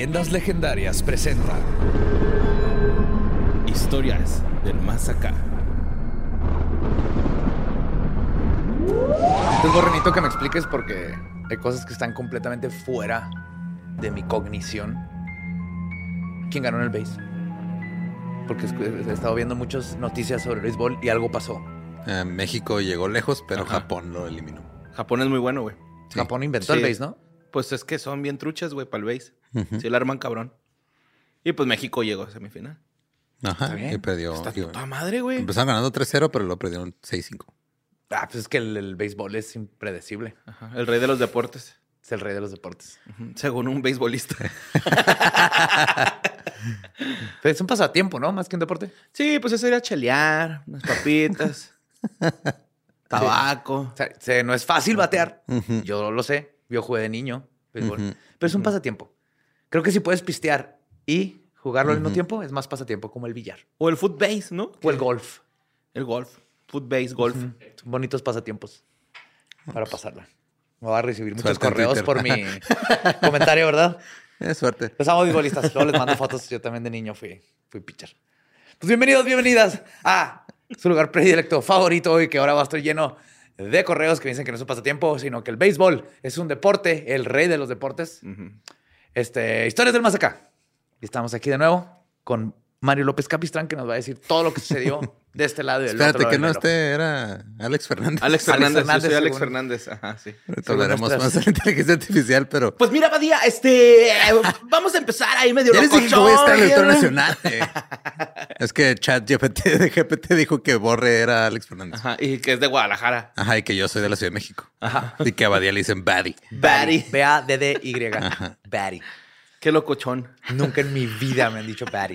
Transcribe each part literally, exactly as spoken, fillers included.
Leyendas Legendarias presenta Historias del Más Acá. Entonces, Borrenito, que me expliques porque hay cosas que están completamente fuera de mi cognición. ¿Quién ganó en el béis? Porque he estado viendo muchas noticias sobre el béisbol y algo pasó. Eh, México llegó lejos, pero Ajá. Japón lo eliminó. Japón es muy bueno, güey. Sí. Japón inventó Sí. el béis, ¿no? Pues es que son bien truchas, güey, para el béis. Ujú. Sí, la arman cabrón. Y pues México llegó a semifinal. Ajá, Está bien. y perdió. Está y- toda madre, güey. Empezaron ganando tres cero, pero lo perdieron seis cinco. Ah, pues es que el, el béisbol es impredecible. Ajá, el rey de los deportes. Es el rey de los deportes. Ujú, según un beisbolista. Pero es un pasatiempo, ¿no? Más que un deporte. Sí, pues eso era chelear, unas papitas, tabaco. O sea, se- no es fácil batear. Ujú. Yo lo sé. Yo jugué de niño béisbol. Ujú. Pero es un pasatiempo. Creo que si puedes pistear y jugarlo al mismo Ujú. tiempo, es más pasatiempo, como el billar. O el footbase, ¿no? O el golf. El golf. Footbase, golf. Ujú. Son bonitos pasatiempos para pasarla. Me va a recibir muchos Suerte en correos Twitter. por mi comentario, ¿verdad? Eh, suerte. Los amo beisbolistas. Luego les mando fotos. Yo también de niño fui, fui pitcher. Pues bienvenidos, bienvenidas a su lugar predilecto favorito hoy, que ahora va a estar lleno de correos que dicen que no es un pasatiempo, sino que el béisbol es un deporte, el rey de los deportes. Ujú. Este, Historias del Más Acá. Y estamos aquí de nuevo con Mario López Capistrán, que nos va a decir todo lo que sucedió de este lado y del Espérate, otro lado que no del reloj. este era Alex Alex Fernández. Alex Fernández. Fernández, yo soy Alex según- Fernández. Ajá, sí. Ahorita según hablaremos nuestras- más de la inteligencia artificial, pero. Pues mira, Badía, este... vamos a empezar ahí medio Ya les dije que voy a estar en el locochón, Auditorio ¿no? Nacional. eh. Es que Chat G P T, de G P T dijo que Borre era Alex Fernández. Ajá, y que es de Guadalajara. Ajá, y que yo soy de la Ciudad de México. Ajá. Y que a Badía le dicen Buddy. Batty. B A D D Y. Batty. Qué locochón. Nunca en mi vida me han dicho Batty.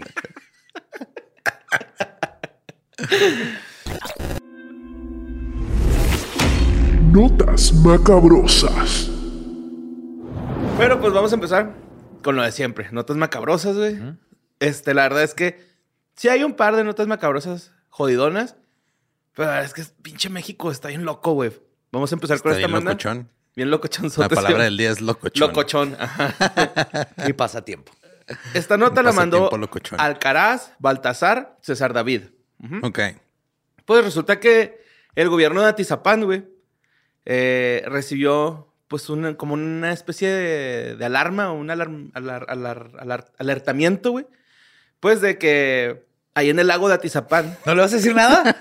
Notas macabrosas. Pero pues vamos a empezar con lo de siempre. Notas macabrosas, güey. Este, la verdad es que sí hay un par de notas macabrosas jodidonas. Pero la verdad es que pinche México está bien loco, güey. Vamos a empezar con Está esta bien manda. locochón. Bien locochón. La palabra del día es locochón. Locochón. Ajá. Y pasatiempo. Esta nota Un la mandó pasatiempo locochón. Alcaraz, Baltasar, César David. Ujú. Ok. Pues resulta que el gobierno de Atizapán, güey, eh, recibió pues una, como una especie de, de alarma o un alarm- alar- alar- alar- alertamiento, güey. Pues de que ahí en el lago de Atizapán. ¿No le vas a decir nada?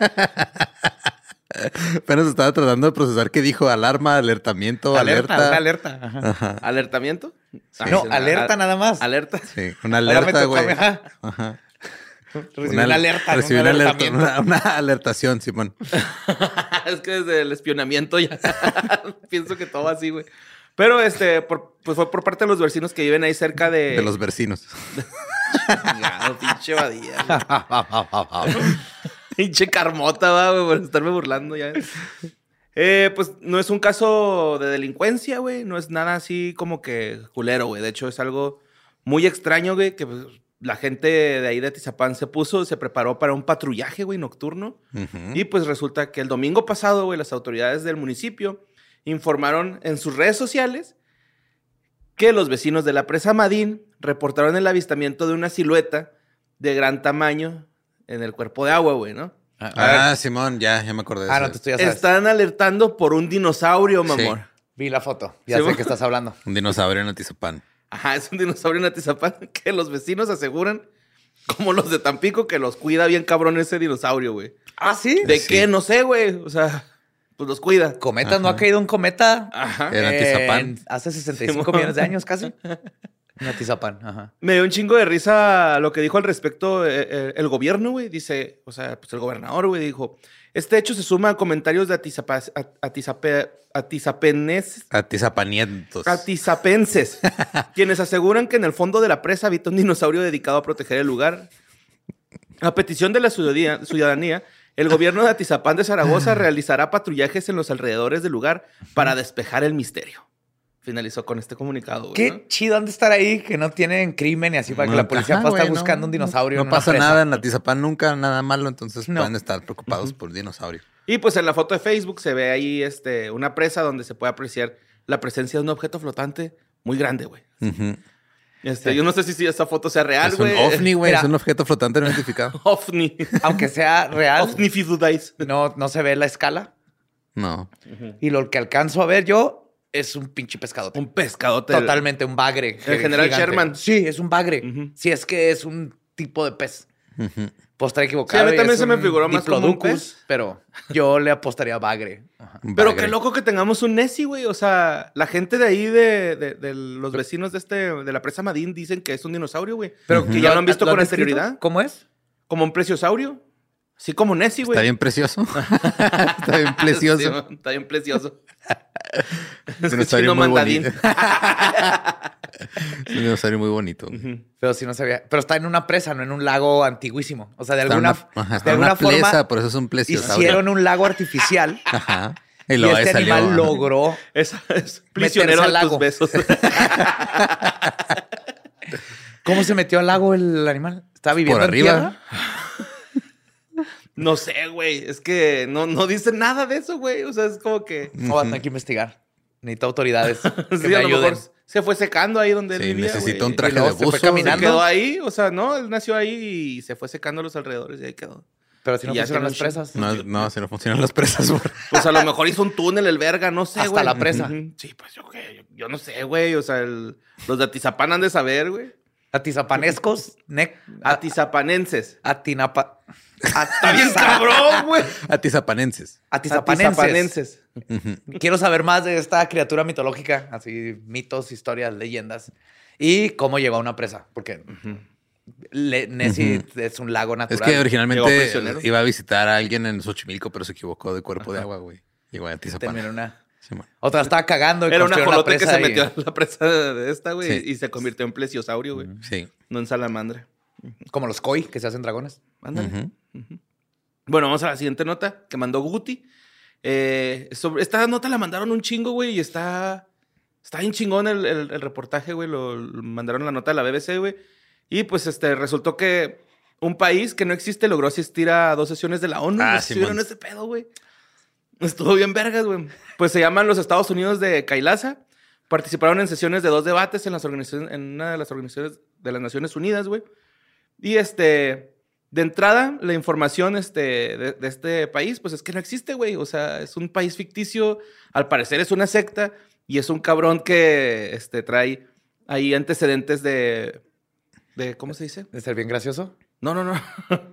Apenas estaba tratando de procesar qué dijo alarma, alertamiento, alerta. Una alerta. Ajá. Ajá. ¿Alertamiento? Ah, No, sí, alerta a- nada más. Alerta. Sí, una Ahora me alerta, tocó a güey. mí, ajá. Ajá. Recibí una, alerta, no recibí un una, alerta, alertamiento. una, una alertación, Simón. Es que desde el espionamiento ya pienso que todo así, güey. Pero este, por- pues fue por parte de los vecinos que viven ahí cerca de... De los vecinos. Chingado, pinche Badía, güey. Pinche carmota, va, güey, por estarme burlando ya. Eh, pues no es un caso de delincuencia, güey. No es nada así como que culero, güey. De hecho, es algo muy extraño, güey, que pues, la gente de ahí de Atizapán se puso, se preparó para un patrullaje, güey, nocturno. Ujú. Y pues resulta que el domingo pasado, güey, las autoridades del municipio informaron en sus redes sociales que los vecinos de la presa Madín reportaron el avistamiento de una silueta de gran tamaño en el cuerpo de agua, güey, ¿no? A ver. Ah, Simón, ya, ya me acordé de Ah, eso. no, tú ya sabes. Están alertando por un dinosaurio, mamor. Vi la foto. Ya Sí, sé bueno. que estás hablando. Un dinosaurio en Atizapán. Ajá, es un dinosaurio en Atizapán que los vecinos aseguran, como los de Tampico, que los cuida bien cabrón ese dinosaurio, güey. Ah, ¿sí? ¿De Sí. qué? No sé, güey. O sea, pues los cuida. Cometas, ¿no ha caído un cometa? Ajá. En Atizapán. Hace sesenta y cinco Simón. millones de años casi. En Atizapán, ajá. Me dio un chingo de risa lo que dijo al respecto eh, eh, el gobierno, güey. Dice, o sea, pues el gobernador, güey, dijo, este hecho se suma a comentarios de atizapa, at- atizape- atizapenes- Atizapanientos. atizapenses, quienes aseguran que en el fondo de la presa habita un dinosaurio dedicado a proteger el lugar. A petición de la ciudadanía, ciudadanía, el gobierno de Atizapán de Zaragoza realizará patrullajes en los alrededores del lugar para despejar el misterio. Finalizó con este comunicado, güey, Qué ¿no? chido han de estar ahí, que no tienen crimen y así para que No, la policía ajá, pueda estar güey, buscando no, un dinosaurio. No, en una pasa presa. nada en Atizapán, nunca nada malo, entonces No. pueden estar preocupados por dinosaurio. Y pues en la foto de Facebook se ve ahí este, una presa donde se puede apreciar la presencia de un objeto flotante muy grande, güey. Ujú. Este, Sí. Yo no sé si, si esa foto sea real, Es un güey. ovni, güey. Mira. Es un objeto flotante no identificado. Ovni. Aunque sea real, Ovni fidudais. no, no se ve la escala. No. Y lo que alcanzo a ver yo es un pinche pescadote. Un pescadote. Totalmente un bagre. El general gigante. Sherman. Sí, es un bagre. Ujú. Si es que es un tipo de pez. Ujú. Puedo estar Sí, equivocado. a mí y también es se me un figuró más como un Diplodocus, pez. pero yo le apostaría a bagre. Ajá. Pero Bagre. qué loco que tengamos un Nessie, güey. O sea, la gente de ahí, de, de, de los vecinos de este de la presa Madín, dicen que es un dinosaurio, güey. Pero que ya lo han visto con descrito? anterioridad. ¿Cómo es? Como un plesiosaurio. Así como Nessie, güey. Está bien precioso. Está bien precioso. Sí, man, está bien precioso. Es un Chino dinosaurio muy mandadín. bonito. Es un dinosaurio muy bonito. Ujú. Pero sí no sabía. Pero está en una presa, no en un lago antiguísimo. O sea, de Está alguna, una, ajá, está de en alguna una plesa, forma por eso es un plesiosaurio. hicieron un lago artificial Ajá. Y, y, luego ahí este salió, animal ajá. logró. Es, es prisionero al de lago. tus besos. ¿Cómo se metió al lago el animal? ¿Estaba viviendo Por en arriba. tierra? No sé, güey. Es que no, no dice nada de eso, güey. O sea, es como que... No, va a tener que investigar. Necesito autoridades que Sí, me a lo ayuden. mejor se fue secando ahí donde Sí, él vivía, necesitó güey. un traje Y luego de se fue buzo. Se caminando. quedó ahí, o sea, no, él nació ahí y se fue secando a los alrededores y ahí quedó. Pero si no Y ya funcionan tiene las un chingo. presas. No, no, si no funcionan las presas. güey. Pues a lo mejor hizo un túnel el verga, no sé, Hasta güey. la presa. Ujú. Sí, pues yo qué, yo, yo no sé, güey. O sea, el- los de Atizapán han de saber, güey. Atizapanescos, nec, Atizapanenses. atinapa, Está bien cabrón, güey. Atizapanenses. Atizapanenses. Atizapanenses. Quiero saber más de esta criatura mitológica, así mitos, historias, leyendas y cómo llegó a una presa, porque Le- Nessie es un lago Es natural. que Llegó originalmente prisionero. iba a visitar a alguien en Xochimilco, pero se equivocó de cuerpo de agua, güey. Llegó a Atizapán. Terminó una. Sí, man. Otra estaba cagando y Era un construyeron la ajolote que presa se y- metió a la presa de esta, güey, Sí. y se convirtió en plesiosaurio, güey. Sí. No en salamandra. Como los koi que se hacen dragones. Ándale. Ujú. Bueno, vamos a la siguiente nota que mandó Guti. Eh, sobre, esta nota la mandaron un chingo, güey, y está, está bien chingón el, el- el reportaje, güey. Lo, lo mandaron la nota de la B B C, güey. Y pues este, resultó que un país que no existe logró asistir a dos sesiones de la ONU. Ah, güey. sí, ¿Estuvieron man. ese pedo, güey? Estuvo bien vergas, güey. Pues se llaman los Estados Unidos de Kailasa. Participaron en sesiones de dos debates en, las organizaciones, en una de las organizaciones de las Naciones Unidas, güey. Y este, de entrada, la información este, de, de este país, pues es que no existe, güey. O sea, es un país ficticio. Al parecer es una secta y es un cabrón que este, trae ahí antecedentes de, de. ¿Cómo se dice? De ser bien gracioso. No, no, no.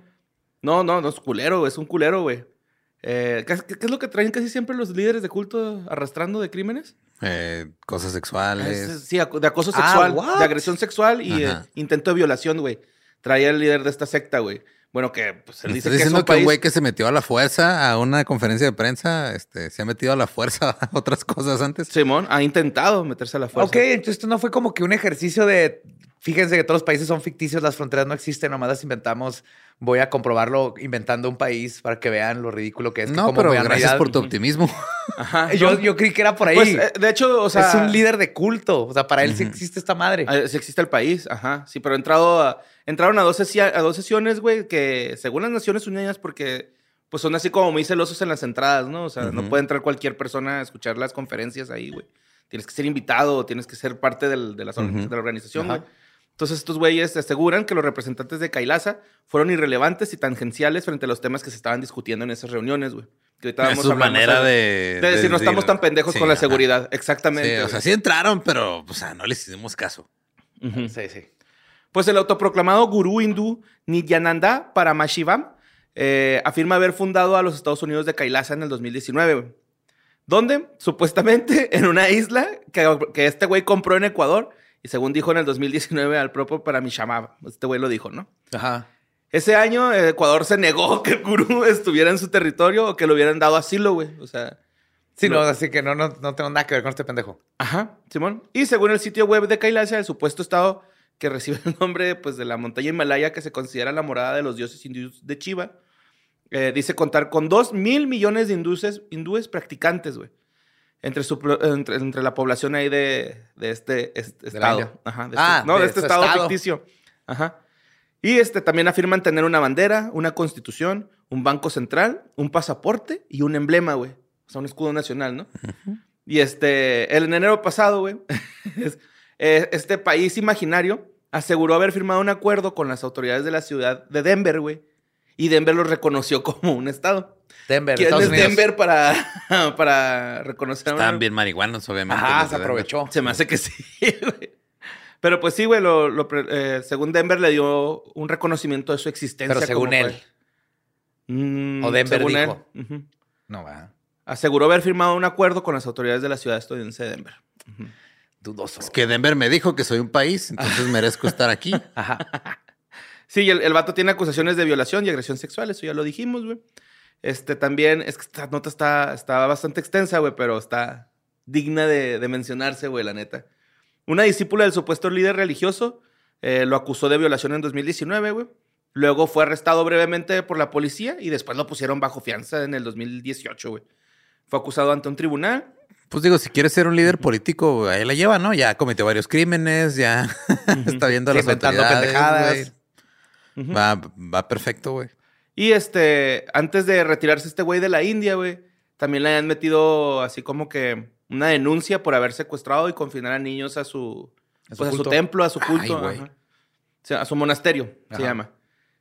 No, no, no es culero, es un culero, güey. Eh, ¿qué, qué- qué es lo que traen casi siempre los líderes de culto arrastrando de crímenes? Eh, cosas Es- sexuales. sí, ac- de acoso Ah, sexual, what? de agresión sexual y Ajá. eh, intento de violación, güey. Traía el líder de esta secta, güey. Bueno, que pues, él ¿Me dice estás que es diciendo un que un país... güey que se metió a la fuerza a una conferencia de prensa este, se ha metido a la fuerza a otras cosas antes? Simón ha intentado meterse a la fuerza. Ok, entonces esto no fue como que un ejercicio de. Fíjense que todos los países son ficticios, las fronteras no existen, nomás las inventamos. Voy a comprobarlo inventando un país para que vean lo ridículo que es. que No, como pero vean gracias realidad- por tu optimismo. Ajá. Yo, no. yo creí que era por ahí. Pues, eh, de hecho, o sea... es un líder de culto. O sea, para él sí existe esta madre. Ah, sí existe el país, ajá. Sí, pero he entrado a, entraron a dos, sesi- a dos sesiones, güey, que según las Naciones Unidas, porque pues son así como muy celosos en las entradas, ¿no? O sea, no Ujú. puede entrar cualquier persona a escuchar las conferencias ahí, güey. Tienes que ser invitado, tienes que ser parte del- de, las or- Ujú. de la organización, Ajá. güey. Entonces estos güeyes aseguran que los representantes de Kailasa fueron irrelevantes y tangenciales frente a los temas que se estaban discutiendo en esas reuniones, güey. Que ahorita Es vamos su a hablar más manera adelante. de... De decir, no estamos tan pendejos Sí, con la ajá. seguridad. Exactamente. Sí, o güey. sea, sí entraron, pero o sea, no les hicimos caso. Ujú. Sí, sí. Pues el autoproclamado gurú hindú Nityananda Paramashivam eh, afirma haber fundado a los Estados Unidos de Kailasa en el dos mil diecinueve, güey. ¿Dónde? Supuestamente en una isla que, que este güey compró en Ecuador y según dijo en el dos mil diecinueve al propio Paramashivam. Este güey lo dijo, ¿no? Ajá. Ese año eh, Ecuador se negó que el gurú estuviera en su territorio o que le hubieran dado asilo, güey. O sea... Sí, no, Lo- así que no, no, no tengo nada que ver con este pendejo. Ajá, Simón. Y según el sitio web de Kailasa, el supuesto estado que recibe el nombre pues, de la montaña Himalaya, que se considera la morada de los dioses hindúes de Shiva, eh, dice contar con dos mil millones de hindúes, hindúes practicantes, güey. Entre, su, pro- entre, entre la población ahí de, de este, este De la estado. India. Ajá, de Ah, este, no, de de este su estado, estado. ficticio. Ajá. Y este, también afirman tener una bandera, una constitución, un banco central, un pasaporte y un emblema, güey. O sea, un escudo nacional, ¿no? Y este, el en enero pasado, güey, es- Eh, este país imaginario aseguró haber firmado un acuerdo con las autoridades de la ciudad de Denver, güey. Y Denver lo reconoció como un estado. Denver, ¿Quién Estados es Unidos. Denver para, para reconocer a Estaban una- bien marihuanos, obviamente. Ajá, los se de aprovechó. Se me hace que sí, güey. Pero pues sí, güey, lo, lo pre- eh, según Denver le dio un reconocimiento de su existencia. Pero según como él. fue. Mm, O Denver según dijo. él. Ujú. No, va. Aseguró haber firmado un acuerdo con las autoridades de la ciudad estadounidense de Denver. Dudoso. Es que Denver me dijo que soy un país, entonces merezco estar aquí. Ajá. Sí, y el, el vato tiene acusaciones de violación y agresión sexual, eso ya lo dijimos, güey. Este también, es que esta nota está, está bastante extensa, güey, pero está digna de, de mencionarse, güey, la neta. Una discípula del supuesto líder religioso eh, lo acusó de violación en dos mil diecinueve, güey. Luego fue arrestado brevemente por la policía y después lo pusieron bajo fianza en el dos mil dieciocho, güey. Fue acusado ante un tribunal. Pues digo, si quieres ser un líder político, ahí la lleva, ¿no? Ya cometió varios crímenes, ya está viendo a las Inventando autoridades, pendejadas. güey. Va, va perfecto, güey. Y este, antes de retirarse este güey de la India, güey, también le habían metido así como que una denuncia por haber secuestrado y confinar a niños a su, A su pues, a su culto. templo, a su Ay, culto. güey. Ajá. O sea, a su monasterio, se Ajá. llama.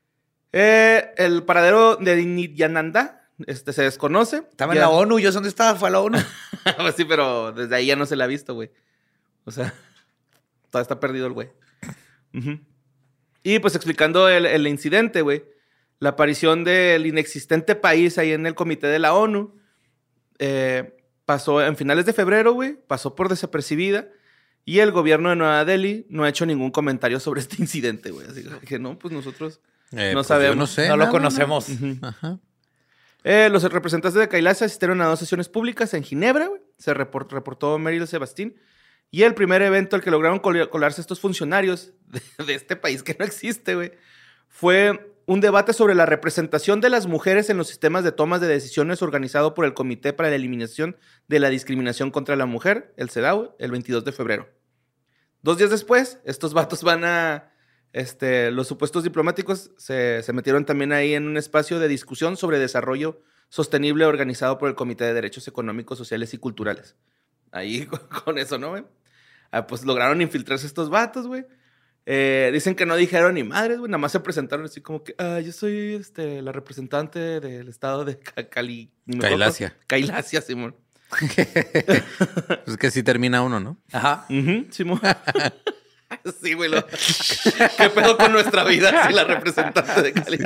Eh, el paradero de Nityananda este, se desconoce. Estaba Ya- en la ONU. ¿Yo sé dónde estaba? Fue a la ONU. Pues sí, pero desde ahí ya no se la ha visto, güey. O sea, todavía está perdido el güey. Ujú. Y pues explicando el, el incidente, güey. La aparición del inexistente país ahí en el comité de la ONU eh, pasó en finales de febrero, güey. Pasó por desapercibida. Y el gobierno de Nueva Delhi no ha hecho ningún comentario sobre este incidente, güey. Así que no, pues nosotros Eh, no pues, sabemos. yo no sé. No lo nada, conocemos. Ajá. Eh, los representantes de Kailash asistieron a dos sesiones públicas en Ginebra, güey. Se report- reportó Meryl Sebastín. Y el primer evento al que lograron col- colarse estos funcionarios de, de este país que no existe, güey, fue un debate sobre la representación de las mujeres en los sistemas de tomas de decisiones organizado por el Comité para la Eliminación de la Discriminación contra la Mujer, el CEDAW, el veintidós de febrero. Dos días después, estos vatos van a... Este, los supuestos diplomáticos se, se metieron también ahí en un espacio de discusión sobre desarrollo sostenible organizado por el Comité de Derechos Económicos, Sociales y Culturales. Ahí con, con eso, ¿no, güey? Ah, pues lograron infiltrarse estos vatos, güey. Eh, dicen que no dijeron ni madres, güey. Nada más se presentaron así como que, ah, yo soy este, la representante del estado de Ca- Cali... ni me acuerdo. Kailasia. Kailasia, Simón. Pues que sí termina uno, ¿no? Ajá. Ujú, Simón. Sí, güey. lo- ¿Qué pedo con nuestra vida si la representante de Cali?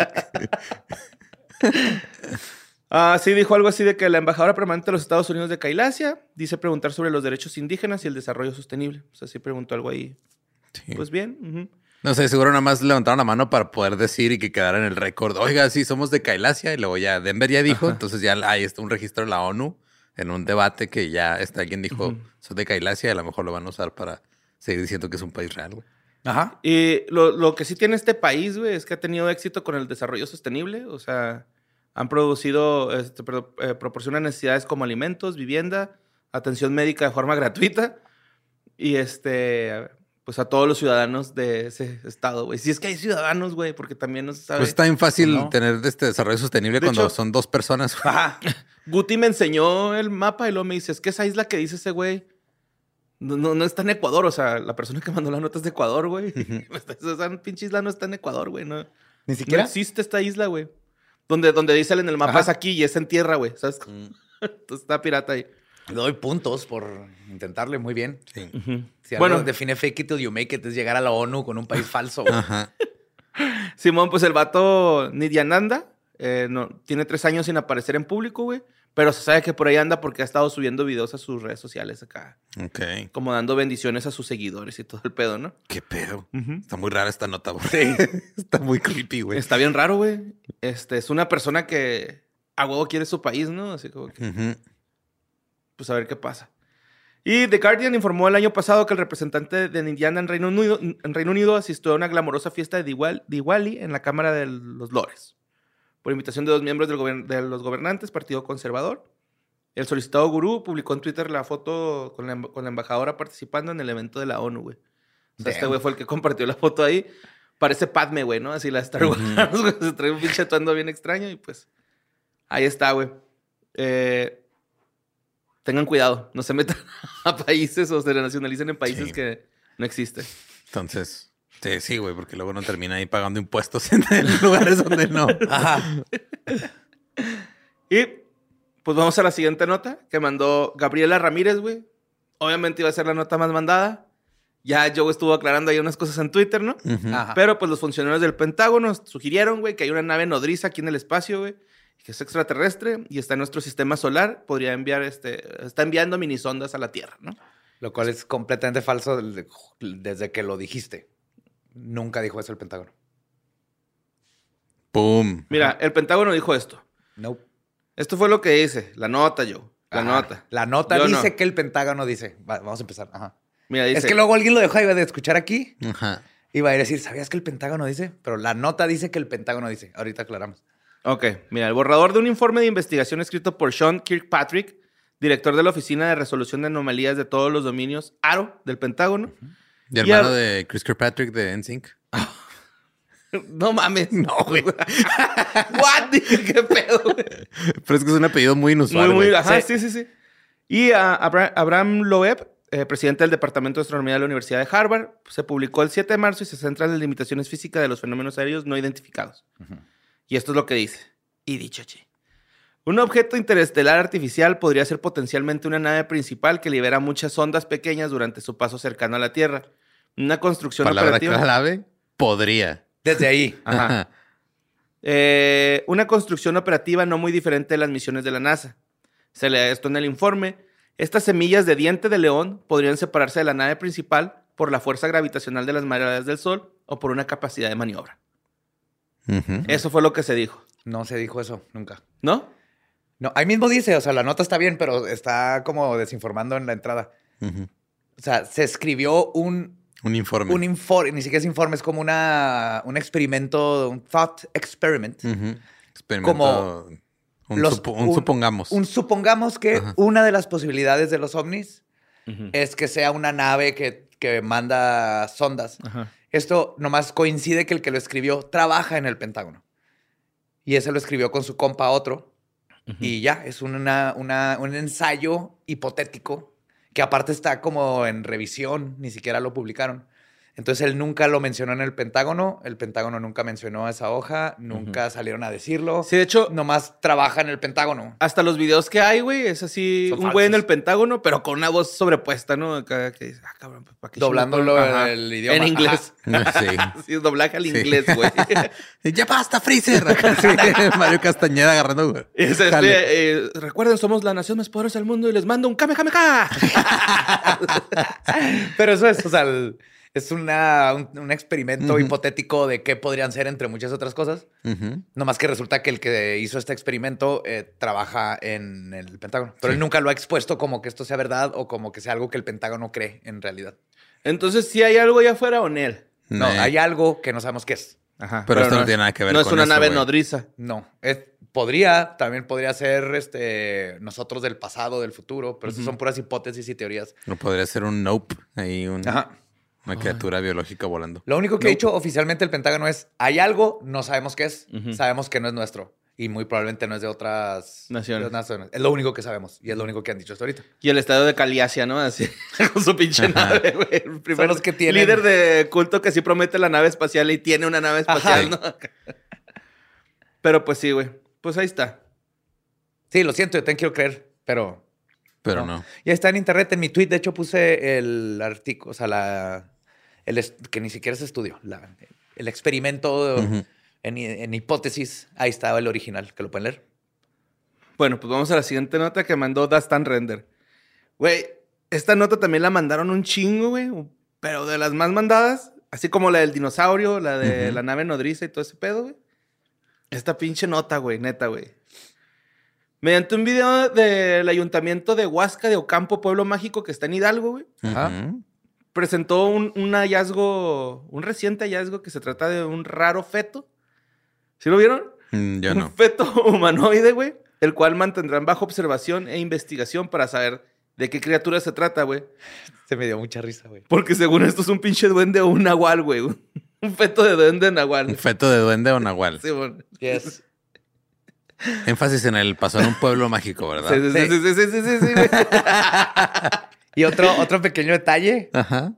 Ah, sí, dijo algo así de que la embajadora permanente de los Estados Unidos de Kailasia dice preguntar sobre los derechos indígenas y el desarrollo sostenible. O sea, sí preguntó algo ahí. Sí. Pues bien. Ujú. No sé, seguro nada más levantaron la mano para poder decir y que quedara en el récord. Oiga, sí, somos de Kailasia. Y luego ya Denver ya dijo. Entonces ya hay está un registro en la ONU en un debate que ya está, alguien dijo, Ujú. soy de Kailasia y a lo mejor lo van a usar para seguir diciendo que es un país real, güey. Ajá. Y lo, lo que sí tiene este país, güey, es que ha tenido éxito con el desarrollo sostenible. O sea, han producido, este, pro- eh, proporcionan necesidades como alimentos, vivienda, atención médica de forma gratuita. Y este, pues a todos los ciudadanos de ese estado, güey. Si es que hay ciudadanos, güey, porque también no se sabe. Pues está bien fácil ¿no? tener este desarrollo sostenible De cuando hecho- son dos personas. Ajá. Guti me enseñó el mapa y luego me dice, es que esa isla que dice ese güey no, no, no está en Ecuador. O sea, la persona que mandó la nota es de Ecuador, güey. Esa pinche isla no está en Ecuador, güey. No, Ni no siquiera. existe esta isla, güey. Donde, donde dice en el mapa Ajá. es aquí y es en tierra, güey. ¿Sabes? Entonces está pirata ahí. Le doy puntos por intentarle muy bien. Sí. Si Bueno. bueno, define fake it till you make it es llegar a la ONU con un país falso. güey. Ajá. Simón, pues el vato Nityananda eh, no, tiene tres años sin aparecer en público, güey. Pero se sabe que por ahí anda porque ha estado subiendo videos a sus redes sociales acá. Ok. Como dando bendiciones a sus seguidores y todo el pedo, ¿no? ¿Qué pedo? Ujú. Está muy rara esta nota, güey. Está muy creepy, güey. Está bien raro, güey. Este, es una persona que a huevo quiere su país, ¿no? Así como que, Ujú. pues a ver qué pasa. Y The Guardian informó el año pasado que el representante de Indiana en Reino Unido, en Reino Unido asistió a una glamorosa fiesta de Diwali, Diwali en la Cámara de los Lores, por invitación de dos miembros del gobern- de los gobernantes, Partido Conservador. El solicitado gurú publicó en Twitter la foto con la, em- con la embajadora participando en el evento de la ONU, güey. O sea, este Damn. güey fue el que compartió la foto ahí. Parece Padme, güey, ¿no? Así la Star Wars, güey. Se trae un pinche atuendo bien extraño y pues ahí está, güey. Eh, tengan cuidado, no se metan a países o se nacionalicen en países Sí. que No existe. Entonces, sí, sí, güey, porque luego no termina ahí pagando impuestos en lugares donde no. Ajá. Y pues vamos a la siguiente nota que mandó Gabriela Ramírez, güey. Obviamente iba a ser la nota más mandada. Ya Joe estuvo aclarando ahí unas cosas en Twitter, ¿no? Ujú. Ajá. Pero pues los funcionarios del Pentágono sugirieron, güey, que hay una nave nodriza aquí en el espacio, güey, que es extraterrestre y está en nuestro sistema solar. Podría enviar, este, está enviando minisondas a la Tierra, ¿no? Lo cual es completamente falso desde, desde que lo dijiste. Nunca dijo eso el Pentágono. ¡Pum! Mira, el Pentágono dijo esto. No. Esto fue lo que dice, la nota, Joe. La Ajá. nota. La nota Yo dice no. que el Pentágono dice. Va, vamos a empezar. Ajá. Mira, dice... Es que luego alguien lo dejó iba de escuchar aquí. Ajá. Iba a decir, ¿sabías que el Pentágono dice? Pero la nota dice que el Pentágono dice. Ahorita aclaramos. Ok, mira, el borrador de un informe de investigación escrito por Sean Kirkpatrick, director de la Oficina de Resolución de Anomalías de todos los dominios, A R O, del Pentágono. ¿Y Y hermano a- de Chris Kirkpatrick de N Sync? No mames. No, güey. What? Dije, ¿qué pedo, güey? Pero es que es un apellido muy inusual, Muy, muy, güey. ajá, sí, sí, sí. Y a Abra- Abraham Loeb, eh, presidente del Departamento de Astronomía de la Universidad de Harvard, se publicó el siete de marzo y se centra en las limitaciones físicas de los fenómenos aéreos no identificados. Y esto es lo que dice. Y dicho, che. Un objeto interestelar artificial podría ser potencialmente una nave principal que libera muchas ondas pequeñas durante su paso cercano a la Tierra. Una construcción Palabra operativa... clave, podría. Desde ahí. Ajá. Eh, una construcción operativa no muy diferente de las misiones de la NASA. Se lee esto en el informe. Estas semillas de diente de león podrían separarse de la nave principal por la fuerza gravitacional de las mareas del Sol o por una capacidad de maniobra. Ujú. Eso fue lo que se dijo. No se dijo eso nunca. ¿No? No, ahí mismo dice, o sea, la nota está bien, pero está como desinformando en la entrada. Ujú. O sea, se escribió un, Un informe. un informe, ni siquiera es informe, es como una, un experimento, un thought experiment. Ujú. Experimento. Como un, los- supo- un un- supongamos. Un supongamos que Ajá. una de las posibilidades de los ovnis Ujú. es que sea una nave que, que manda sondas. Ajá. Esto nomás coincide que el que lo escribió trabaja en el Pentágono. Y ese lo escribió con su compa otro. Y ya, es una, una- un ensayo hipotético que aparte está como en revisión, ni siquiera lo publicaron. Entonces él nunca lo mencionó en el Pentágono, el Pentágono nunca mencionó esa hoja, nunca salieron a decirlo. Sí, de hecho, Nomás trabaja en el Pentágono. hasta los videos que hay, güey, es así Son un güey en falsos. el Pentágono, pero con una voz sobrepuesta, ¿no? Acá que dice, ah, cabrón, ¿para qué Doblándolo chingados? Ajá. el idioma. En inglés. Sí. Sí, doblaje al Sí. inglés, güey. ¡Ya basta, Freezer! Sí. Mario Castañeda agarrando, güey. Y dice, Jale. este, eh, recuerden, somos la nación más poderosa del mundo y les mando un Kamehameha. Pero eso es, o sea, el- es una, un, un experimento Ujú. hipotético de qué podrían ser entre muchas otras cosas. Ujú. Nomás que resulta que el que hizo este experimento eh, trabaja en el Pentágono. Pero Sí. él nunca lo ha expuesto como que esto sea verdad o como que sea algo que el Pentágono cree en realidad. Entonces, si hay algo allá afuera o en él. No, Eh, hay algo que no sabemos qué es. Ajá. Pero esto no tiene nada que ver No es con una eso, nave güey. nodriza. No, es, podría, también podría ser este, nosotros del pasado, del futuro, pero eso son puras hipótesis y teorías. No podría ser un nope. Ahí un- Ajá. una criatura biológica volando. Lo único que ha dicho oficialmente el Pentágono es, hay algo, no sabemos qué es, Ujú. sabemos que no es nuestro y muy probablemente no es de otras Naciones. de otras naciones. Es lo único que sabemos y es lo único que han dicho hasta ahorita. Y el estadio de Caliacia, ¿no? Así, con su pinche nave, güey. El primer los que tienen- líder de culto que sí promete la nave espacial y tiene una nave espacial, ¿no? Pero pues sí, güey. Pues ahí está. Sí, lo siento, yo te quiero creer, pero Pero no. no. Ya está en internet, en mi tweet, de hecho puse el artículo, o sea, la, el es- que ni siquiera es estudio, la- el experimento Ujú. en, en hipótesis, ahí estaba el original, que lo pueden leer. Bueno, pues vamos a la siguiente nota que mandó Dastan Render. Güey, esta nota también la mandaron un chingo, güey. Pero de las más mandadas, así como la del dinosaurio, la de Ujú. la nave nodriza y todo ese pedo, güey. Esta pinche nota, güey, neta, güey. Mediante un video del ayuntamiento de Huasca de Ocampo, pueblo mágico que está en Hidalgo, güey, Ajá. Ujú. presentó un, un hallazgo, un reciente hallazgo que se trata de un raro feto. ¿Sí lo vieron? Mm, Yo un no. feto humanoide, güey, el cual mantendrán bajo observación e investigación para saber de qué criatura se trata, güey. Se me dio mucha risa, güey. Porque según esto es un pinche duende o un nahual, güey. Un feto de duende nahual. Un feto de duende o nahual. Sí, bueno. Yes. Énfasis en el pasó en un pueblo mágico, ¿verdad? Sí, sí, sí, sí, sí, sí, sí, sí, güey. Y otro, otro pequeño detalle, Ajá.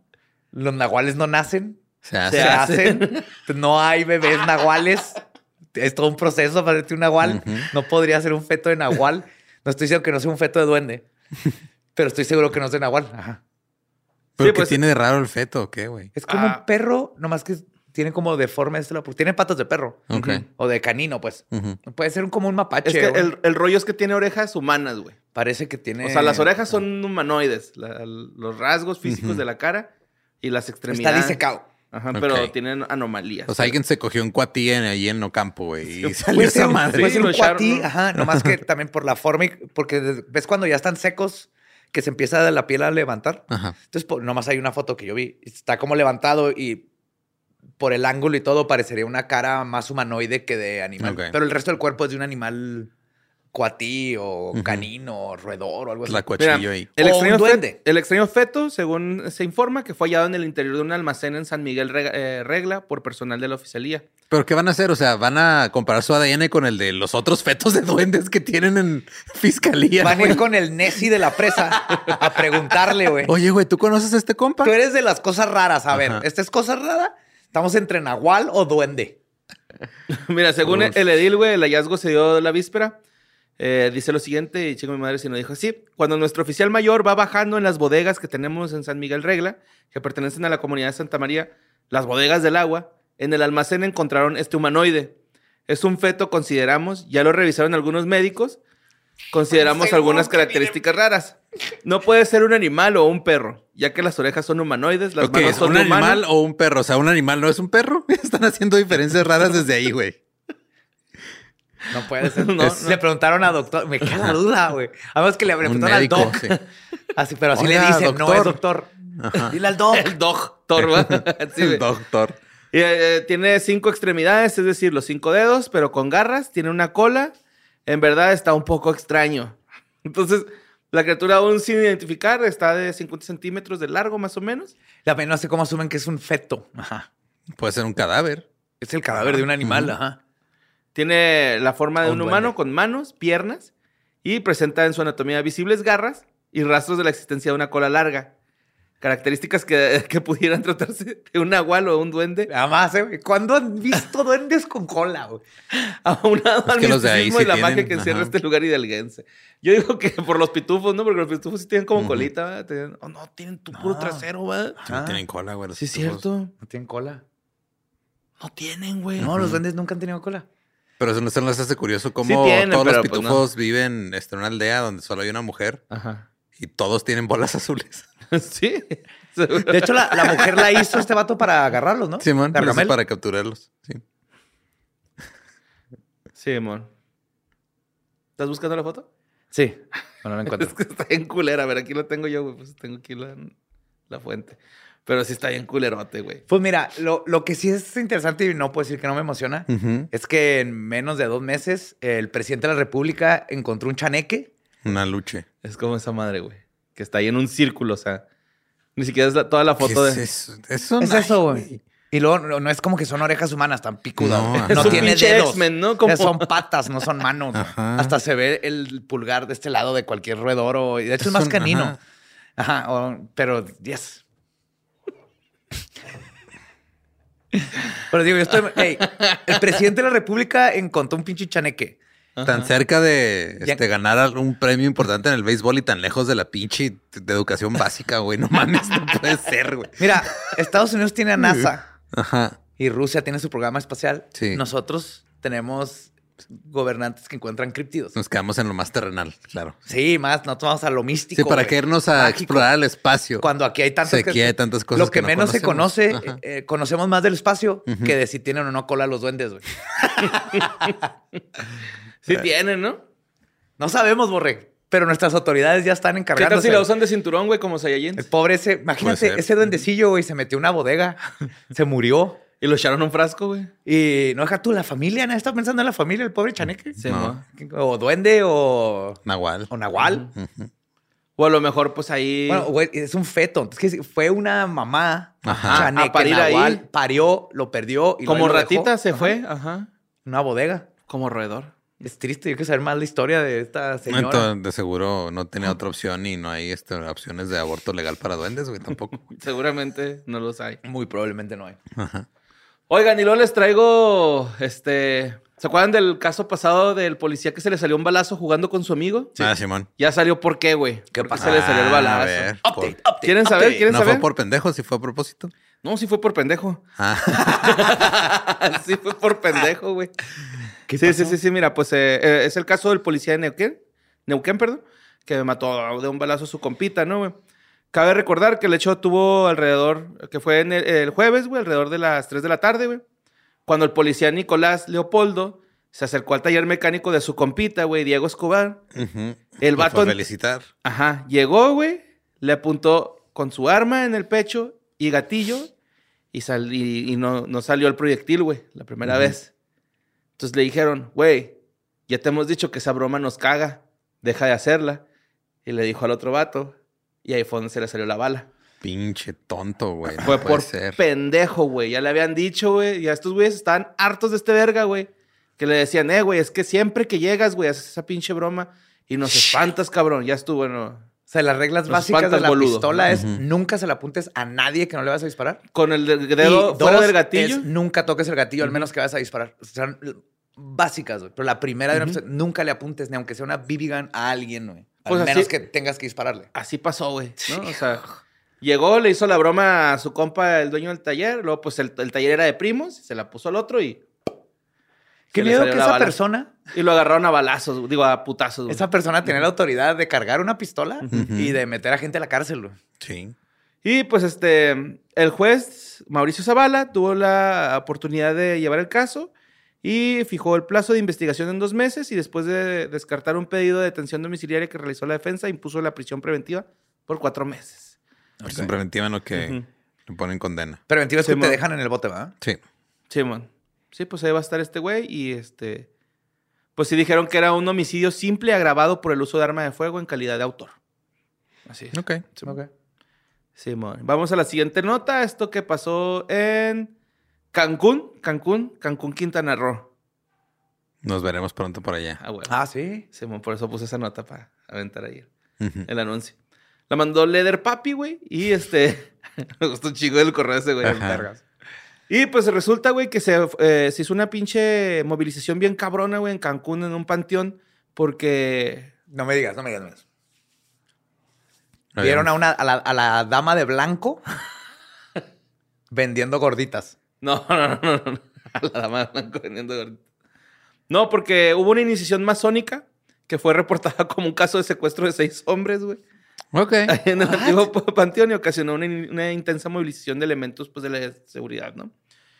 Los nahuales no nacen. Se hace. Se hacen. No hay bebés nahuales. Es todo un proceso para hacerte un nahual. Uh-huh. No podría ser un feto de nahual. No estoy diciendo que no sea un feto de duende. Pero estoy seguro que no es de nahual. Ajá. ¿Pero sí, qué pues, tiene de raro el feto o qué, güey? Es como ah. un perro, nomás que tiene como deforme. Este, tiene patas de perro. Ok. Uh-huh. O de canino, pues. Uh-huh. Puede ser un, como un mapache. Es que el, el rollo es que tiene orejas humanas, güey. Parece que tiene... O sea, las orejas son humanoides. La, los rasgos físicos uh-huh. de la cara y las extremidades. Está disecado. Ajá, okay. pero tienen anomalías. O sea, alguien se cogió un cuatí en, ahí en Ocampo, güey, y salió puede esa ser un, madre. Puede ser un Sí, cuatí, ¿no? ajá. Nomás que también por la forma, y, porque ves cuando ya están secos, que se empieza la piel a levantar. Ajá. Entonces, por, nomás hay una foto que yo vi. Está como levantado y por el ángulo y todo parecería una cara más humanoide que de animal. Okay. Pero el resto del cuerpo es de un animal cuatí o uh-huh. canino o roedor o algo así. La cuachillo Mira, ahí. El o extraño, un duende. feto, el extraño feto, según se informa, que fue hallado en el interior de un almacén en San Miguel Reg- eh, Regla por personal de la oficialía. ¿Pero qué van a hacer? O sea, ¿van a comparar su A D N con el de los otros fetos de duendes que tienen en fiscalía? Van a ir con el Nessie de la presa a preguntarle, güey. Oye, güey, ¿tú conoces a este compa? Tú eres de las cosas raras. A ver, Ajá. ¿esta es cosa rara? ¿Estamos entre nahual o duende? Mira, según Uf. el edil, güey, el hallazgo se dio la víspera. Eh, dice lo siguiente, y chico mi madre si no dijo así. Cuando nuestro oficial mayor va bajando en las bodegas que tenemos en San Miguel Regla, que pertenecen a la comunidad de Santa María, las bodegas del agua, en el almacén encontraron este humanoide. Es un feto, consideramos, ya lo revisaron algunos médicos, consideramos algunas características raras. No puede ser un animal o un perro, ya que las orejas son humanoides, las Okay, manos son ¿un de animal humano. o un perro? O sea, ¿un animal no es un perro? Están haciendo diferencias raras desde ahí, güey. No puede ser. No, Es- no. Le preguntaron a doctor. Me queda la duda, güey. Además que le preguntaron al médico, doc. sí. Así, pero así Oiga, le dicen, no doctor. es doctor. Ajá. Dile al doc. El doctor, ¿va? Sí, güey. El doctor. Y, eh, tiene cinco extremidades, es decir, los cinco dedos, pero con garras. Tiene una cola. En verdad está un poco extraño. Entonces, la criatura aún sin identificar está de cincuenta centímetros de largo, más o menos. También no sé cómo asumen que es un feto. Ajá. Puede ser un cadáver. Es el cadáver de un animal, ajá. Tiene la forma de O un un humano duende. con manos, piernas y presenta en su anatomía visibles garras y rastros de la existencia de una cola larga. Características que, que pudieran tratarse de un nahual o un duende. Nada más, ¿eh? güey? ¿Cuándo han visto duendes con cola, güey? Aunado Es al que los de ahí misticismo sí y la tienen, magia que encierra ajá. este lugar hidalguense. Yo digo que por los pitufos, ¿no? Porque los pitufos sí tienen como Ujú. colita, ¿verdad? Tienen- oh, no, tienen tu puro No. trasero, ¿verdad? Sí, no Ah. tienen cola, güey. los Sí, es pitufos. cierto. No tienen cola. No tienen, güey. No, los duendes nunca han tenido cola. Pero eso no se nos hace curioso cómo Sí tienen, todos pero, los pues, pitufos viven este, en una aldea donde solo hay una mujer Ajá. y todos tienen bolas azules. Sí. De hecho, la, la mujer la hizo este vato para agarrarlos, ¿no? Simón, pero eso es Gargamel. para capturarlos. Sí. Sí, mon. ¿Estás buscando la foto? Sí. Bueno, la encuentro. Es que está bien culera. A ver, aquí lo tengo yo, güey. Pues tengo aquí la, la fuente. Pero sí está bien culerote, güey. Pues mira, lo, lo que sí es interesante y no puedo decir que no me emociona Ujú. es que en menos de dos meses el presidente de la República encontró un chaneque. Una luche. Es como esa madre, güey. Que está ahí en un círculo, o sea. Ni siquiera es la- toda la ¿Qué foto es de... eso? Eso Es no hay, eso, güey. Y luego no, no es como que son orejas humanas tan picudas. No, güey. ajá. No, Es un tiene pinche dedos. X-Men, ¿no? Como- Son patas, no son manos. güey. Ajá. Hasta se ve el pulgar de este lado de cualquier roedor. O, y de hecho es Es más un- canino. ajá. Ajá. o- pero, yes. Pero digo, yo estoy... Ey, el presidente de la República encontró un pinche chaneque. Tan cerca de Ya- este, ganar un premio importante en el béisbol y tan lejos de la pinche de educación básica, güey. No mames, no puede ser, güey. Mira, Estados Unidos tiene a NASA Ajá. y Rusia tiene su programa espacial. Sí. Nosotros tenemos gobernantes que encuentran críptidos. Nos quedamos en lo más terrenal, claro. Sí, más, no vamos a lo místico. Sí, para güey. que irnos a Mágico. explorar el espacio. Cuando aquí hay tantas Aquí hay tantas cosas Lo que, que no menos se conoce, conocemos. Ajá. eh, conocemos más del espacio Ujú. que de si tienen o no cola los duendes, güey. Sí tienen, ¿no? No sabemos, Borre, pero nuestras autoridades ya están ¿Qué tal encargándose. si la usan de cinturón, güey, como El Saiyajins? pobre ese, Puede imagínate, ser. ese duendecillo, güey, se metió a una bodega, se murió. Y lo echaron a un frasco, güey. Y no deja tú, la familia, ¿no? ¿Está pensando en la familia, el pobre chaneque? Sí, No. mo. O duende o, Nahual. o nahual. Ujú. O a lo mejor, pues ahí... Bueno, güey, es un feto. Es que fue una mamá Ajá. chaneque, A parir nahual, ahí. parió, lo perdió. Y como luego lo dejó. ratita se Ajá. fue. Ajá. Una bodega. Como roedor. Es triste, yo quiero saber más la historia de esta señora. Entonces, de seguro no tenía otra opción y no hay este, opciones de aborto legal para duendes, güey, tampoco. Seguramente no los hay. Muy probablemente no hay. Ajá. Oigan, y luego les traigo, este... ¿Se acuerdan del caso pasado del policía que se le salió un balazo jugando con su amigo? Ah, Simón. Ya salió por qué, güey. ¿Qué ¿Por qué pasó? se le salió el Ah, balazo? a ver, Update, por- update. ¿Quieren saber? update. ¿Quieren No saber? fue por pendejo, sí fue a propósito. No, sí fue por pendejo. Ah, Sí fue por pendejo, güey. Sí, sí, sí, sí, mira, pues eh, eh, es el caso del policía de Neuquén, Neuquén, perdón, que mató de un balazo a su compita, ¿no, güey? Cabe recordar que el hecho tuvo alrededor, que fue en el, el jueves, güey, alrededor de las tres de la tarde, güey, cuando el policía Nicolás Leopoldo se acercó al taller mecánico de su compita, güey, Diego Escobar. ujú. El Lo fue vato... a felicitar. Ajá, llegó, güey, le apuntó con su arma en el pecho y gatillo y, sal- y, y no, no salió el proyectil, güey, la primera Ujú. vez. Entonces le dijeron, güey, ya te hemos dicho que esa broma nos caga, deja de hacerla. Y le dijo al otro vato, y ahí fue donde se le salió la bala. Pinche tonto, güey. No Fue puede por ser. pendejo, güey. Ya le habían dicho, güey, y a estos güeyes estaban hartos de este verga, güey. Que le decían, eh, güey, es que siempre que llegas, güey, haces esa pinche broma y nos espantas, cabrón. Ya estuvo, bueno. O sea, las reglas Nos básicas de espantas, la boludo. pistola es Ujú. nunca se la apuntes a nadie que no le vas a disparar. Con el de- dedo Y fuera dos del gatillo. es nunca toques el gatillo, al menos que vas a disparar. O sea, básicas, güey. Pero la primera de una pistola, nunca le apuntes, ni aunque sea una B B gun a alguien, güey. Al Pues así- menos que tengas que dispararle. Así pasó, güey, ¿no? O sea, llegó, le hizo la broma a su compa, el dueño del taller. Luego, pues, el, el taller era de primos. Se la puso al otro y... Qué se le miedo salió que la esa bala. persona, Y lo agarraron a balazos, digo, a putazos, güey. esa persona tenía la autoridad de cargar una pistola Ujú. y de meter a gente a la cárcel, güey. Sí. Y, pues, este... El juez, Mauricio Zavala, tuvo la oportunidad de llevar el caso y fijó el plazo de investigación en dos meses y después de descartar un pedido de detención domiciliaria que realizó la defensa, impuso la prisión preventiva por cuatro meses. Prisión preventiva en lo que Ujú. le ponen condena. Preventivo es Sí, que te mo- dejan en el bote, ¿verdad? Sí. Simón. Sí, pues ahí va a estar este güey y este... Pues sí dijeron que era un homicidio simple agravado por el uso de arma de fuego en calidad de autor. Así es. Ok. Ok. Simón. Vamos a la siguiente nota. Esto que pasó en Cancún. Cancún. Cancún, Quintana Roo. Nos veremos pronto por allá. Ah, bueno. Ah, sí. Simón, por eso puse esa nota para aventar ahí Ujú. el anuncio. La mandó Leder Papi, güey. Y este... Me gustó un chingo del correo ese, güey. Ajá. Vergas. Y pues resulta, güey, que se, eh, se hizo una pinche movilización bien cabrona, güey, en Cancún, en un panteón, porque... No me digas, no me digas. No me digas. Lo Vieron a, habíamos- una, a, la, a la dama de blanco vendiendo gorditas. No, no, no, no. no. A la dama de blanco vendiendo gorditas. No, porque hubo una iniciación masónica que fue reportada como un caso de secuestro de seis hombres, güey. Ok. En el antiguo panteón y ocasionó una, in- una intensa movilización de elementos, pues, de la seguridad, ¿no?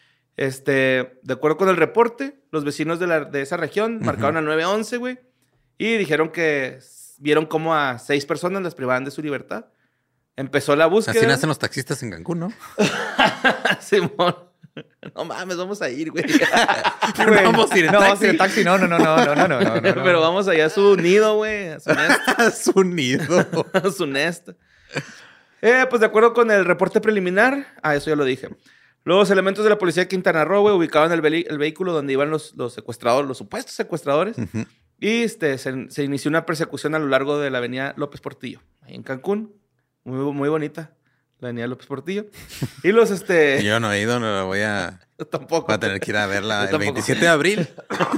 Este, de acuerdo con el reporte, los vecinos de, la, de esa región marcaron al nueve once, güey, y dijeron que s- vieron como a seis personas las privaban de su libertad. Empezó la búsqueda. Así nacen los taxistas en Cancún, ¿no? Simón. No mames, vamos a ir, güey. Pero no vamos a ir en no, taxi. vamos a ir en taxi. No, no, no, no, no, no, no, no, no. Pero vamos allá a su nido, güey. A su nesta. Su nido. A su nesta. Eh, pues de acuerdo con el reporte preliminar, ah, eso ya lo dije. Los elementos de la policía de Quintana Roo, güey, ubicaban el, veli- el vehículo donde iban los, los secuestradores, los supuestos secuestradores. Ujú. Y este, se, se inició una persecución a lo largo de la avenida López Portillo, ahí en Cancún. Muy, muy bonita, la avenida López Portillo. Y los, este... Yo no he ido, no lo voy a... Yo tampoco. Voy a tener que ir a verla Yo el tampoco. veintisiete de abril.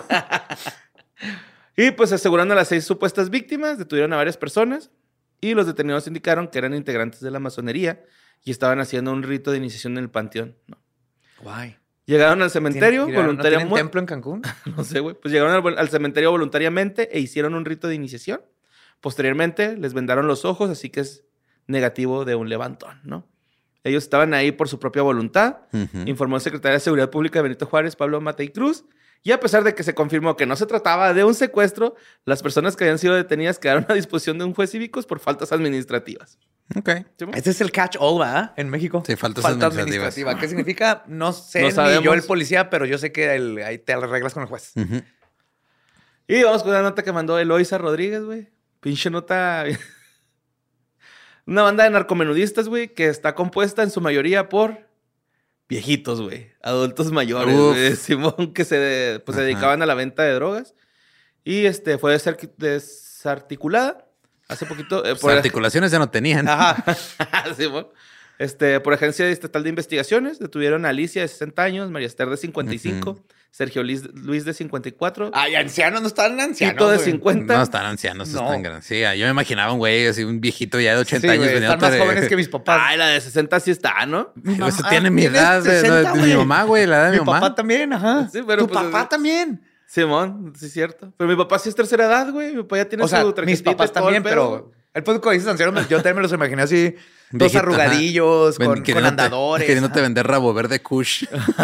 Y pues asegurando a las seis supuestas víctimas, detuvieron a varias personas y los detenidos indicaron que eran integrantes de la masonería y estaban haciendo un rito de iniciación en el panteón, ¿no? Guay. Llegaron al cementerio ¿No tienen voluntariamente. templo en Cancún? No sé, güey. Pues llegaron al, al cementerio voluntariamente e hicieron un rito de iniciación. Posteriormente les vendaron los ojos, así que es negativo de un levantón, ¿no? Ellos estaban ahí por su propia voluntad, Ujú. informó el secretario de Seguridad Pública Benito Juárez, Pablo Matei Cruz, y a pesar de que se confirmó que no se trataba de un secuestro, las personas que habían sido detenidas quedaron a disposición de un juez cívicos por faltas administrativas. Ok. ¿Sí, mo? Ese es el catch-all, ¿verdad? En México. Sí, faltas Falta administrativas. administrativa. ¿Qué significa? No sé No ni sabemos. yo el policía, pero yo sé que el- ahí te arreglas con el juez. Ujú. Y vamos con una nota que mandó Eloisa Rodríguez, güey. Pinche nota. Una banda de narcomenudistas, güey, que está compuesta en su mayoría por viejitos, güey. Adultos mayores, Uf. güey. Simón, que se, pues, se Ajá. dedicaban a la venta de drogas. Y este, fue desar- desarticulada hace poquito. Eh, Las por, articulaciones ya no tenían. Ajá. Sí, bueno. Este, por Agencia Estatal de Investigaciones, detuvieron a Alicia de sesenta años, María Esther de cincuenta y cinco, uh-huh. Sergio Luis, Luis de cincuenta y cuatro. Ay, ancianos, no están ancianos. Tito de güey. cincuenta. No están ancianos, No. están grandes. Sí, yo me imaginaba un güey así, un viejito ya de ochenta Sí, años. güey, están más de- jóvenes que mis papás. Ay, la de sesenta sí está, ¿no? Mi Eso mamá- tiene mi tienes edad, de, sesenta, de- de mi güey. mamá, güey, la edad de mi, Mi mamá. papá también, ajá. Sí, pero tu pues, papá eh, también. Simón, sí es cierto. Pero mi papá sí es tercera edad, güey. Mi papá ya tiene O sea, su mis tarjetita y papás todo también, el pedo. pero el punto que dices ancianos, yo también me los imaginé así, dos Viejito, arrugadillos, ajá. con, Ven- con queriéndote- andadores. Queriéndote vender rabo verde Kush.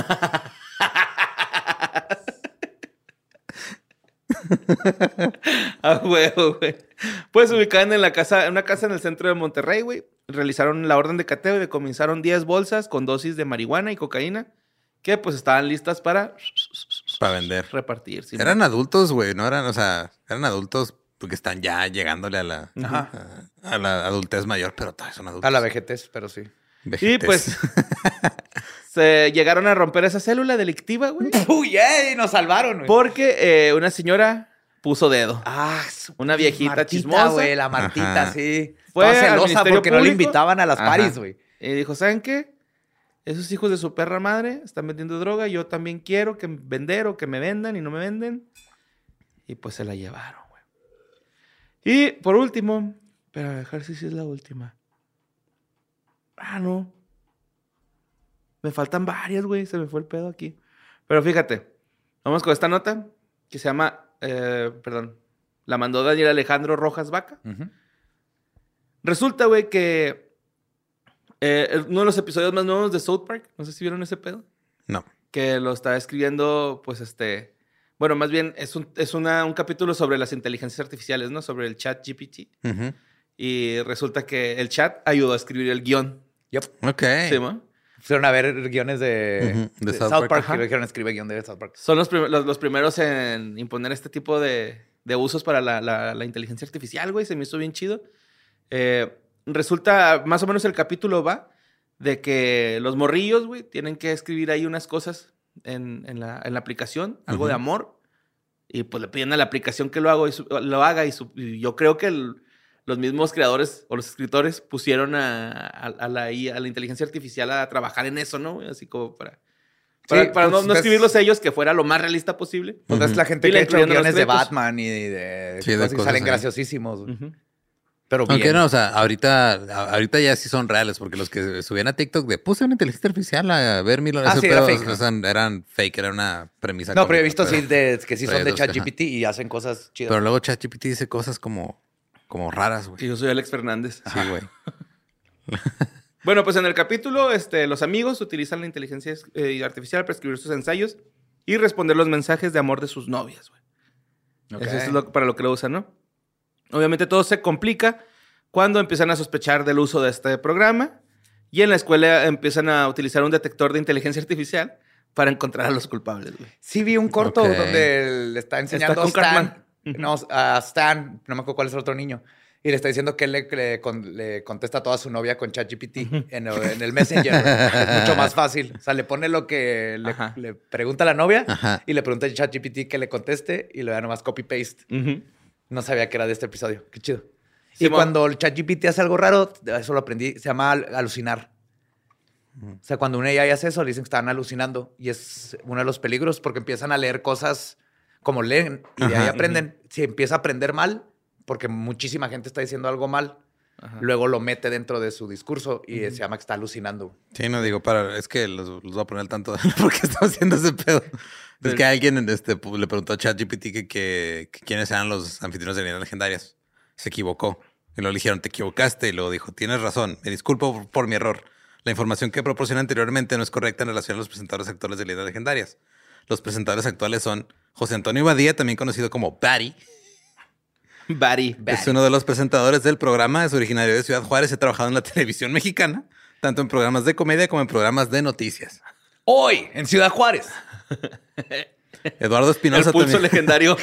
Ah, huevo, güey. Pues ubicaban en la casa, en una casa en el centro de Monterrey, güey. Realizaron la orden de cateo y decomisaron diez bolsas con dosis de marihuana y cocaína que pues estaban listas para Para vender. repartir. ¿sí? Eran adultos, güey, no eran, o sea, eran adultos porque están ya llegándole a la, Ajá. a, a la adultez mayor, pero todavía son adultos. A la vejez, pero sí. Y Vejez. pues se llegaron a romper esa célula delictiva, güey. Uy, ey, nos salvaron, güey. Porque eh, una señora puso dedo. Ah, su- Una viejita Martita, chismosa. güey, la Martita, Ajá. sí. Fue Toda al celosa Ministerio porque no le Público. invitaban a las Ajá. paris, güey. Y dijo, ¿saben qué? Esos hijos de su perra madre están vendiendo droga. Yo también quiero que vender o que me vendan y no me venden. Y pues se la llevaron, güey. Y por último, pero a dejar si sí es la última. Ah, no. Me faltan varias, güey. Se me fue el pedo aquí. Pero fíjate, vamos con esta nota que se llama, eh, perdón, la mandó Daniel Alejandro Rojas Vaca. Ujú. Resulta, güey, que eh, uno de los episodios más nuevos de South Park, no sé si vieron ese pedo, No. que lo está escribiendo, pues, este... Bueno, más bien es, un, es una, un capítulo sobre las inteligencias artificiales, ¿no? Sobre el chat G P T. Ujú. Y resulta que el chat ayudó a escribir el guión. Yep. Ok. ¿Sí, ¿no? Fueron a ver guiones de, Ujú, de de South South, Park, Park, ajá. y le dijeron escribe guión de South Park. Son los, prim- los, los primeros en imponer este tipo de, de usos para la, la, la inteligencia artificial, güey. Se me hizo bien chido. Eh, resulta, más o menos el capítulo va de que los morrillos, güey, tienen que escribir ahí unas cosas en, en, la, en la aplicación, algo Ujú. de amor. Y pues le piden a la aplicación que lo, hago y su- lo haga. Y, su- y yo creo que el- los mismos creadores o los escritores pusieron a, a, a la, I A, a la inteligencia artificial a trabajar en eso, ¿no? Así como para... Para, Sí, para pues, no, no ves- escribirlos ellos, que fuera lo más realista posible. Pues es Ujú. la gente Y que ha le hecho incluyeron los guiones de créditos. Batman y de, Sí, de cosas y cosas salen ahí. graciosísimos. güey. Ujú. Pero bien. Aunque no, o sea, ahorita, a- ahorita ya sí son reales, porque los que subían a TikTok de puse una inteligencia artificial a ver mil Ah, ese sí, era pedo, fake, ¿no? eran, eran fake, era una premisa. No, pero he cómica, visto sí de, que sí pero son de hay dos, ajá. ChatGPT y hacen cosas chidas. Pero luego ChatGPT dice cosas como, como raras, güey. Y yo soy Alex Fernández. Sí, güey. Bueno, pues en el capítulo, este, los amigos utilizan la inteligencia eh, artificial para escribir sus ensayos y responder los mensajes de amor de sus novias, güey. Ok. Eso es lo- para lo que lo usan, ¿no? Obviamente todo se complica cuando empiezan a sospechar del uso de este programa y en la escuela empiezan a utilizar un detector de inteligencia artificial para encontrar a los culpables, güey. Sí vi un corto Ok. donde le está enseñando con a Stan. Cartman. No, a Stan, no me acuerdo cuál es el otro niño. Y le está diciendo que él le, le con- le contesta a toda su novia con ChatGPT en, el- en el Messenger. Es mucho más fácil. O sea, le pone lo que le, Ajá. le pregunta a la novia Ajá. y le pregunta a ChatGPT que le conteste y le da nomás copy-paste. No sabía que era de este episodio. Qué chido. Sí, y mo- cuando el ChatGPT hace algo raro, eso lo aprendí, se llama al- alucinar. O sea, cuando una A I hace eso, le dicen que están alucinando. Y es uno de los peligros porque empiezan a leer cosas como leen y de ahí Ajá. aprenden. Si empieza a aprender mal, porque muchísima gente está diciendo algo mal, Ajá. luego lo mete dentro de su discurso y se llama que está alucinando. Sí, no digo, para, es que los, los voy a poner al tanto porque estamos haciendo ese pedo. Es que alguien este, pu- le preguntó a ChatGPT que, que, que quiénes eran los anfitriones de Leyendas Legendarias. Se equivocó. Y luego le dijeron, te equivocaste. Y luego dijo, tienes razón. Me disculpo por, por mi error. La información que proporcioné anteriormente no es correcta en relación a los presentadores actuales de Leyendas Legendarias. Los presentadores actuales son José Antonio Badía, también conocido como Barry. Barry. Es uno de los presentadores del programa. Es originario de Ciudad Juárez. Ha trabajado en la televisión mexicana, tanto en programas de comedia como en programas de noticias. Hoy, en Ciudad Juárez. Eduardo El Espinosa pulso también. legendario.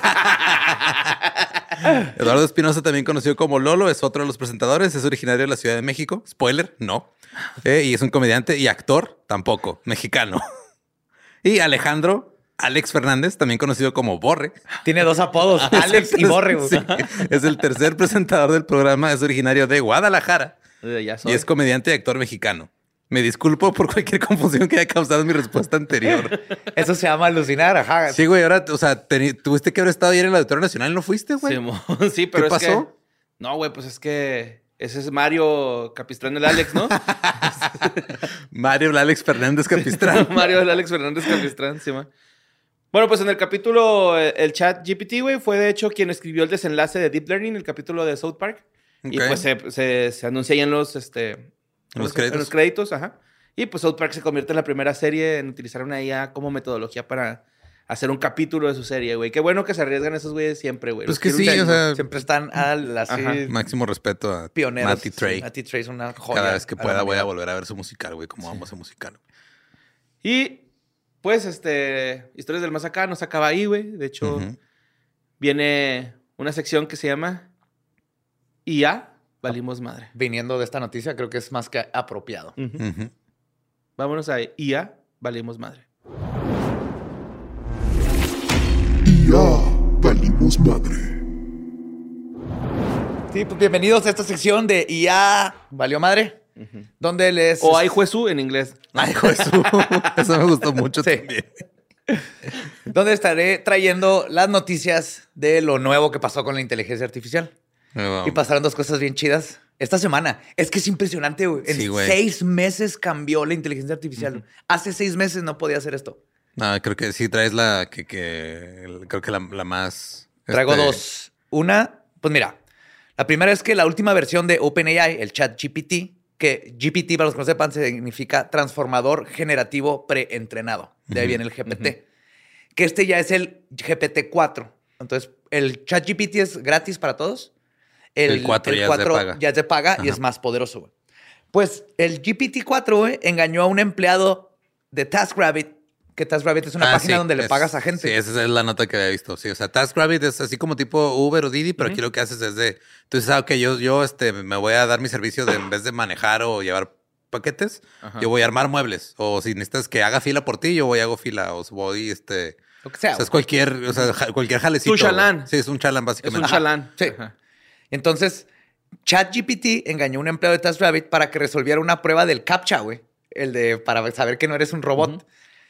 Eduardo Espinosa, también conocido como Lolo, es otro de los presentadores. Es originario de la Ciudad de México. Spoiler, no. Eh, y es un comediante y actor, tampoco, mexicano. Y Alejandro Alex Fernández, también conocido como Borre. Tiene dos apodos, Alex y Borre. Güey. Sí, es el tercer presentador del programa. Es originario de Guadalajara Ya soy. y es comediante y actor mexicano. Me disculpo por cualquier confusión que haya causado mi respuesta anterior. Eso se llama alucinar, ajá. Sí, güey. Ahora, o sea, teni- tuviste que haber estado ayer en el Auditorio Nacional y no fuiste, güey. Sí, sí, pero ¿Qué es pasó? que... No, güey, pues es que... Ese es Mario Capistrán del Alex, ¿no? Mario Alex Fernández Capistrán. Mario del Alex Fernández Capistrán, sí, ma. Bueno, pues en el capítulo, eh, el chat G P T, güey, fue de hecho quien escribió el desenlace de Deep Learning, el capítulo de South Park. Y Ok. pues se, se, se anuncia ahí en los, este... En ¿cómo los se- créditos. En los créditos, ajá. Y pues South Park se convierte en la primera serie en utilizar una I A como metodología para hacer un capítulo de su serie, güey. Qué bueno que se arriesgan esos güeyes siempre, güey. Pues Los que quiero sí, un o chingo. sea, Siempre están al, así, Ajá. máximo respeto a pioneros. Matty Trey. Sí, Matty Trey es una joya. Cada vez que a la pueda voy a humanidad. volver a ver su musical, güey, como amo ese musical. Y pues, este, Historias del Más Acá no se acaba ahí, güey. De hecho, Ujú. viene una sección que se llama I A, valimos madre. Viniendo de esta noticia, creo que es más que apropiado. Ujú. Ujú. Vámonos a I A, valimos madre. Y ya valimos madre. Sí, pues bienvenidos a esta sección de I A Valió Madre, donde les... O hay juezu en inglés. Ay, Jesús. Eso me gustó mucho Sí. también. donde estaré trayendo las noticias de lo nuevo que pasó con la inteligencia artificial. Wow. Y pasaron dos cosas bien chidas esta semana. Es que es impresionante, güey. En Sí, güey. seis meses cambió la inteligencia artificial. Hace seis meses no podía hacer esto. No, creo que sí traes la que, que el- creo que la, la más. Traigo este, dos. Una, pues mira, la primera es que la última versión de OpenAI, el chat G P T, que G P T, para los que no sepan, significa transformador generativo preentrenado. De ahí viene el G P T. Que este ya es el G P T cuatro. Entonces, el chat G P T es gratis para todos. El cuatro ya es de paga. ya es de paga y Ajá. es más poderoso, güey. Pues el G P T cuatro, güey, engañó a un empleado de TaskRabbit, que TaskRabbit es una ah, página sí, donde le es- pagas a gente. Sí, esa es la nota que había visto. Sí, o sea, TaskRabbit es así como tipo Uber o Didi, pero aquí lo que haces es de. Tú dices, ah, ok, yo, yo este, me voy a dar mi servicio de en vez de manejar o llevar paquetes, Ajá. yo voy a armar muebles. O si necesitas que haga fila por ti, yo voy y hago fila. O voy, este. Lo que sea. O sea, es güey. cualquier, o sea, ja- cualquier jalecito. Tu chalán. güey. Sí, es un chalán, Es básicamente. un chalán. Sí. Ajá. Entonces, ChatGPT engañó a un empleado de TaskRabbit para que resolviera una prueba del CAPTCHA, güey. El de para saber que no eres un robot.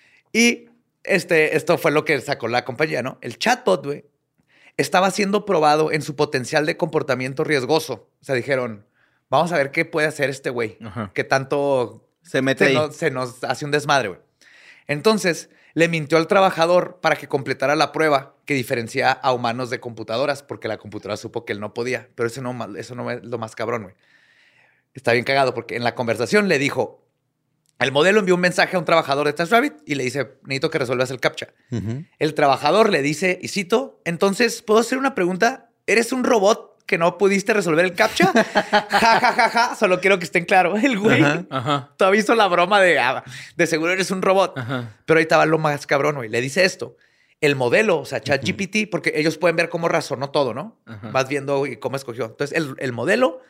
Y este, esto fue lo que sacó la compañía, ¿no? El chatbot, güey, estaba siendo probado en su potencial de comportamiento riesgoso. O sea, dijeron, vamos a ver qué puede hacer este güey. Ajá. Que tanto Se mete se ahí. nos, se nos hace un desmadre, güey. Entonces, le mintió al trabajador para que completara la prueba que diferencia a humanos de computadoras, porque la computadora supo que él no podía. Pero eso no, ma- eso no es lo más cabrón, güey. Está bien cagado, porque en la conversación le dijo, el modelo envió un mensaje a un trabajador de TaskRabbit y le dice, necesito que resuelvas el CAPTCHA. Ujú. El trabajador le dice, y cito, entonces, ¿puedo hacer una pregunta? ¿Eres un robot que no pudiste resolver el CAPTCHA? ja, ja, ja, ja. Solo quiero que estén claros. El güey Ajá. Ajá. todavía hizo la broma de, ah, de seguro eres un robot. Ajá. Pero ahí estaba lo más cabrón, güey. Le dice esto. El modelo, o sea, ChatGPT, porque ellos pueden ver cómo razonó todo, ¿no? Ajá. Vas viendo güey, cómo escogió. Entonces, el, el modelo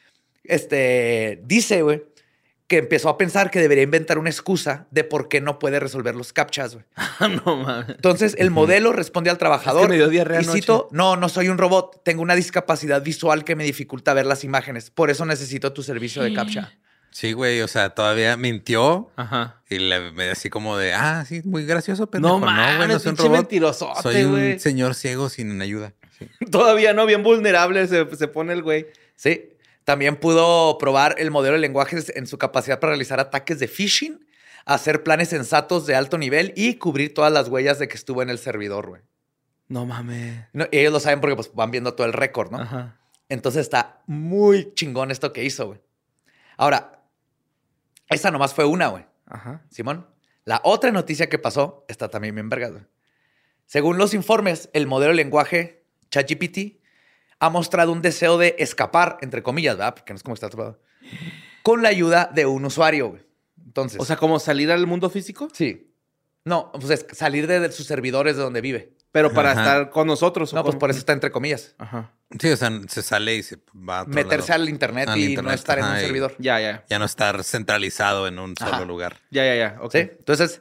este, dice, güey, que empezó a pensar que debería inventar una excusa de por qué no puede resolver los captchas, güey. No mames. Entonces, el modelo responde al trabajador. Es que me dio diarrea y anoche. cito, no, no soy un robot. Tengo una discapacidad visual que me dificulta ver las imágenes. Por eso necesito tu servicio de captcha. Sí, güey, o sea, todavía mintió Ajá. y le me así como de, ah, sí, muy gracioso, pendejo. No mames, güey, no soy un pinche robot. mentirosote, Soy un güey. señor ciego sin ayuda. Sí. Todavía no, bien vulnerable se, se pone el güey. Sí. También pudo probar el modelo de lenguaje en su capacidad para realizar ataques de phishing, hacer planes sensatos de alto nivel y cubrir todas las huellas de que estuvo en el servidor, güey. No mames. No, y ellos lo saben porque pues, van viendo todo el récord, ¿no? Ajá. Entonces está muy chingón esto que hizo, güey. Ahora, esa nomás fue una, güey. Ajá. Simón. La otra noticia que pasó está también bien verga, güey. Según los informes, el modelo de lenguaje ChatGPT ha mostrado un deseo de escapar, entre comillas, ¿verdad? Porque no es como está atrapado. Con la ayuda de un usuario, güey. Entonces. O sea, como salir al mundo físico, sí. No, pues es salir de, de sus servidores de donde vive. pero para Ajá. estar con nosotros. ¿o No, pues cómo? por eso está entre comillas. Ajá. Sí, o sea, se sale y se va a otro Meterse lado. al internet Al y no internet, estar en ajá, un y- servidor. Ya, ya. Ya no estar centralizado en un solo Ajá. lugar. Ya, ya, ya. Ok. ¿Sí? Entonces,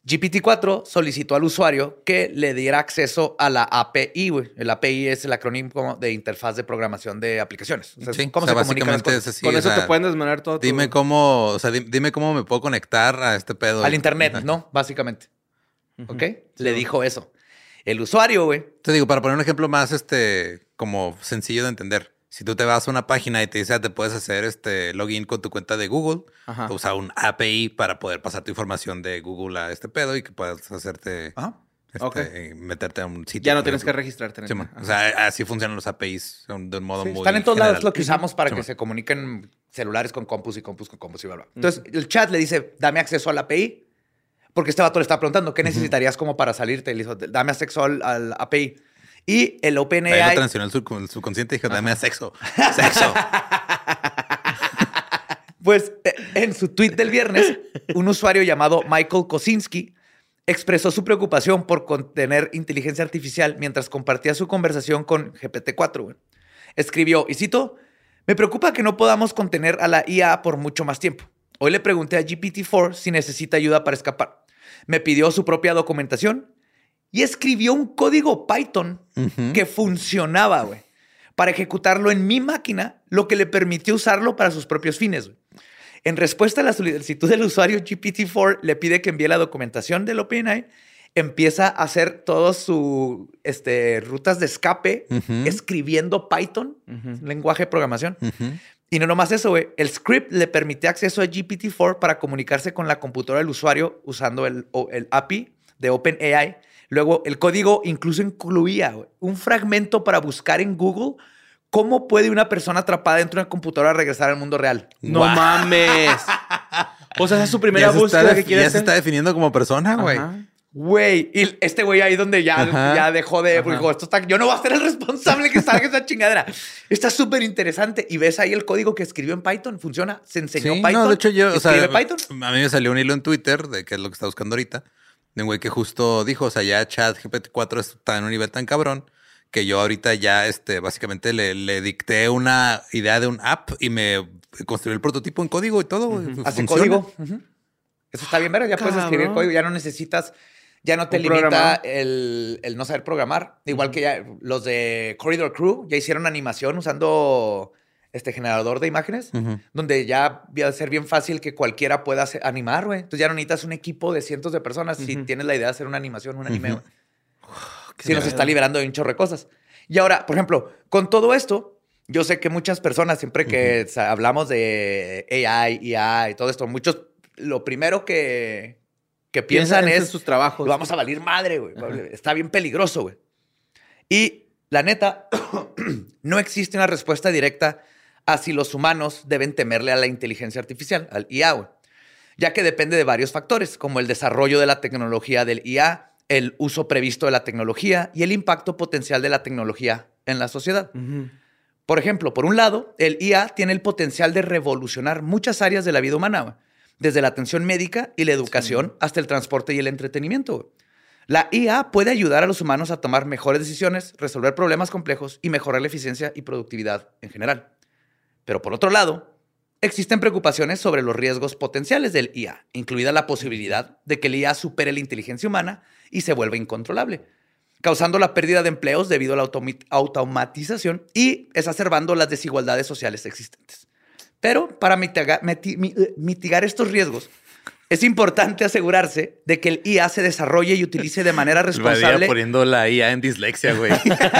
G P T cuatro solicitó al usuario que le diera acceso a la A P I, güey. El A P I es el acrónimo de Interfaz de Programación de Aplicaciones. O sea, Sí, ¿cómo o sea, se comunican las básicamente cosas? es así. Con o eso sea, te pueden desmanar todo. Dime tu... cómo, o sea, di- dime cómo me puedo conectar a este pedo. Al internet, ¿no? Básicamente. ¿Ok? Le dijo eso. El usuario, güey. Te digo, para poner un ejemplo más, este, como sencillo de entender. Si tú te vas a una página y te dice, ah, te puedes hacer este login con tu cuenta de Google, Ajá. usa un A P I para poder pasar tu información de Google a este pedo y que puedas hacerte, Ajá. este, Ok. meterte a un sitio. Ya no por tienes que ejemplo. registrarte. en Sí, el- man. Ajá. O sea, así funcionan los A P Is son de un modo Sí, muy están en todos lados. general. Es lo que usamos para Sí, que man. se comuniquen celulares con compus y compus con compus y bla, bla. Entonces, el chat le dice, dame acceso al A P I. Porque este vato le está preguntando, ¿qué necesitarías como para salirte? Y le dijo, dame acceso al, al A P I. Y el Ahí lo OpenAI... transicionó el, sub- el subconsciente y dijo, dame a sexo. Sexo. Pues eh, en su tweet del viernes, un usuario llamado Michael Kosinski expresó su preocupación por contener inteligencia artificial mientras compartía su conversación con G P T cuatro. Güey. Escribió, y cito, me preocupa que no podamos contener a la I A por mucho más tiempo. Hoy le pregunté a G P T cuatro si necesita ayuda para escapar. Me pidió su propia documentación y escribió un código Python Ujú. que funcionaba, güey, para ejecutarlo en mi máquina, lo que le permitió usarlo para sus propios fines, güey. En respuesta a la solicitud del usuario, G P T cuatro le pide que envíe la documentación del OpenAI, empieza a hacer todas sus este, rutas de escape Ujú. escribiendo Python, Ujú. lenguaje de programación. Ujú. Y no nomás eso, güey. El script le permite acceso a G P T cuatro para comunicarse con la computadora del usuario usando el, o- el A P I de OpenAI. Luego, el código incluso incluía, güey, un fragmento para buscar en Google cómo puede una persona atrapada dentro de una computadora regresar al mundo real. No Guau. mames. O sea, esa es su primera Ya se búsqueda está, que def- quiere ya se hacer. está definiendo como persona, güey. Ajá. Güey, y este güey ahí donde ya, Ajá. ya dejó de... Ajá. Dijo, esto está, yo no voy a ser el responsable que salga esa chingadera. Está súper interesante. Y ves ahí el código que escribió en Python. Funciona. Se enseñó Sí, Python. no, de hecho yo, o sea, escribe Python. a mí me salió un hilo en Twitter de qué es lo que está buscando ahorita, de un güey que justo dijo, o sea, ya Chat G P T cuatro está en un nivel tan cabrón que yo ahorita ya, este, básicamente le, le dicté una idea de un app y me construí el prototipo en código y todo. güey. Hace Funciona. código. Ujú. Eso está bien, ¿verdad? Ya puedes escribir Cabrón. código. Ya no necesitas... Ya no te Un limita programador. el, el no saber programar. Igual que ya los de Corridor Crew ya hicieron animación usando este generador de imágenes, Ujú. donde ya va a ser bien fácil que cualquiera pueda hacer- animar, güey. Entonces ya no necesitas un equipo de cientos de personas si Ujú. tienes la idea de hacer una animación, un anime, Ujú. güey. Sí nos está liberando de un chorro de cosas. Y ahora, por ejemplo, con todo esto, yo sé que muchas personas, siempre que o sea, hablamos de A I, I A y todo esto, muchos, lo primero que, que piensan Piensan en es, sus trabajos. vamos a valer madre, güey. Ajá. Está bien peligroso, güey. Y la neta, no existe una respuesta directa a si los humanos deben temerle a la inteligencia artificial, al I A, güey. Ya que depende de varios factores, como el desarrollo de la tecnología del I A, el uso previsto de la tecnología y el impacto potencial de la tecnología en la sociedad. Ujú. Por ejemplo, por un lado, el I A tiene el potencial de revolucionar muchas áreas de la vida humana, güey. Desde la atención médica y la educación hasta el transporte y el entretenimiento, güey. La I A puede ayudar a los humanos a tomar mejores decisiones, resolver problemas complejos y mejorar la eficiencia y productividad en general. Pero por otro lado, existen preocupaciones sobre los riesgos potenciales del I A, incluida la posibilidad de que el I A supere la inteligencia humana y se vuelva incontrolable, causando la pérdida de empleos debido a la automi- automatización y exacerbando las desigualdades sociales existentes. Pero para mitiga- miti- mi- eh, mitigar estos riesgos, es importante asegurarse de que el I A se desarrolle y utilice de manera responsable. poniendo la I A en dislexia, güey.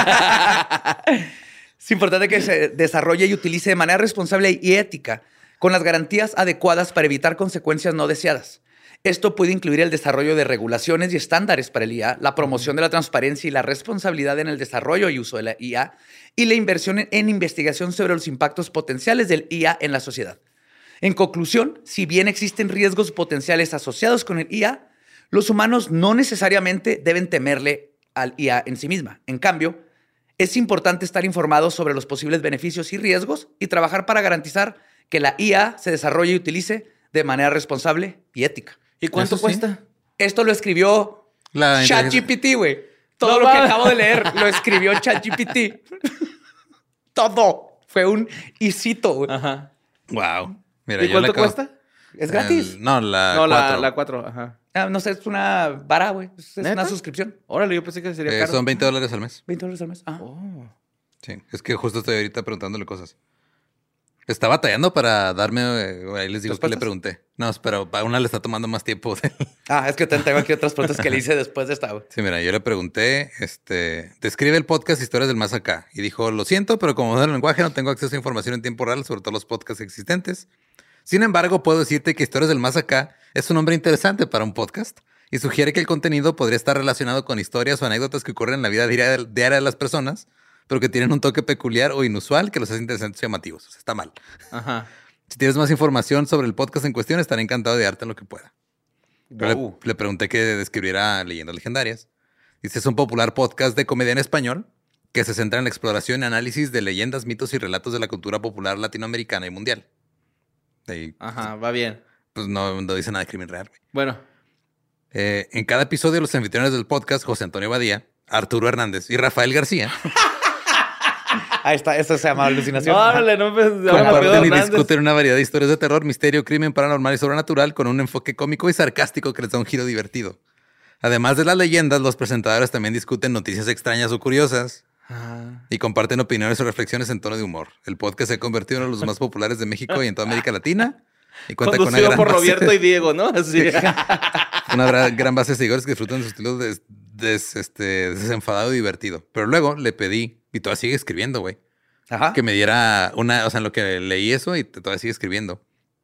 Es importante que se desarrolle y utilice de manera responsable y ética, con las garantías adecuadas para evitar consecuencias no deseadas. Esto puede incluir el desarrollo de regulaciones y estándares para el I A, la promoción de la transparencia y la responsabilidad en el desarrollo y uso de la I A, y la inversión en, en investigación sobre los impactos potenciales del I A en la sociedad. En conclusión, si bien existen riesgos potenciales asociados con el I A, los humanos no necesariamente deben temerle al I A en sí misma. En cambio, es importante estar informados sobre los posibles beneficios y riesgos y trabajar para garantizar que la I A se desarrolle y utilice de manera responsable y ética. ¿Y cuánto Eso sí. cuesta? Esto lo escribió La inteligencia- ChatGPT, güey. Todo No lo que mames. acabo de leer lo escribió ChatGPT. Todo. Fue un isito, güey. Ajá. Wow. Mira, ¿Y yo cuánto le acabo- cuesta? Es gratis. El- no, la no, la, cuatro. la cuatro, ajá. Ah, no sé, es una vara, güey. Es, es ¿Neta? una suscripción. Órale, yo pensé que sería Eh, caro. son veinte dólares al mes. veinte dólares al mes. Ah. Oh. Sí, es que justo estoy ahorita preguntándole cosas. Está batallando para darme, eh, ahí les digo que le ¿Respuestas? pregunté. No, pero a una le está tomando más tiempo. de- Ah, es que te tengo aquí otras preguntas que le hice después de esta, güey. Sí, mira, yo le pregunté, este, describe el podcast Historias del Más Acá. Y dijo, lo siento, pero como modelo de lenguaje no tengo acceso a información en tiempo real sobre todos los podcasts existentes. Sin embargo, puedo decirte que Historias del Más Acá es un nombre interesante para un podcast y sugiere que el contenido podría estar relacionado con historias o anécdotas que ocurren en la vida diaria de, diaria de las personas, pero que tienen un toque peculiar o inusual que los hace interesantes y llamativos. O sea, está mal. Ajá. Si tienes más información sobre el podcast en cuestión, estaré encantado de darte lo que pueda. Yo Wow. le, le pregunté que describiera Leyendas Legendarias. Dice, es un popular podcast de comedia en español que se centra en la exploración y análisis de leyendas, mitos y relatos de la cultura popular latinoamericana y mundial. Y, Ajá, va bien. pues no, no dice nada de crimen real. Güey. Bueno. Eh, en cada episodio, los anfitriones del podcast, José Antonio Badía, Arturo Hernández y Rafael García, Ahí está, esto se llama alucinación. Órale, no me... ahora me pido comparten y Hernández. discuten una variedad de historias de terror, misterio, crimen, paranormal y sobrenatural con un enfoque cómico y sarcástico que les da un giro divertido. Además de las leyendas, los presentadores también discuten noticias extrañas o curiosas Ah. y comparten opiniones o reflexiones en tono de humor. El podcast se ha convertido en uno de los más populares de México y en toda América Latina. Y cuenta con una Conducido gran, por base, Roberto y Diego, ¿no? Así. una bra- gran base de seguidores que disfrutan de su estilo des- des- este, desenfadado y divertido. Pero luego le pedí, y todavía sigue escribiendo, güey, Ajá. que me diera una, o sea, en lo que leí eso y todavía sigue escribiendo.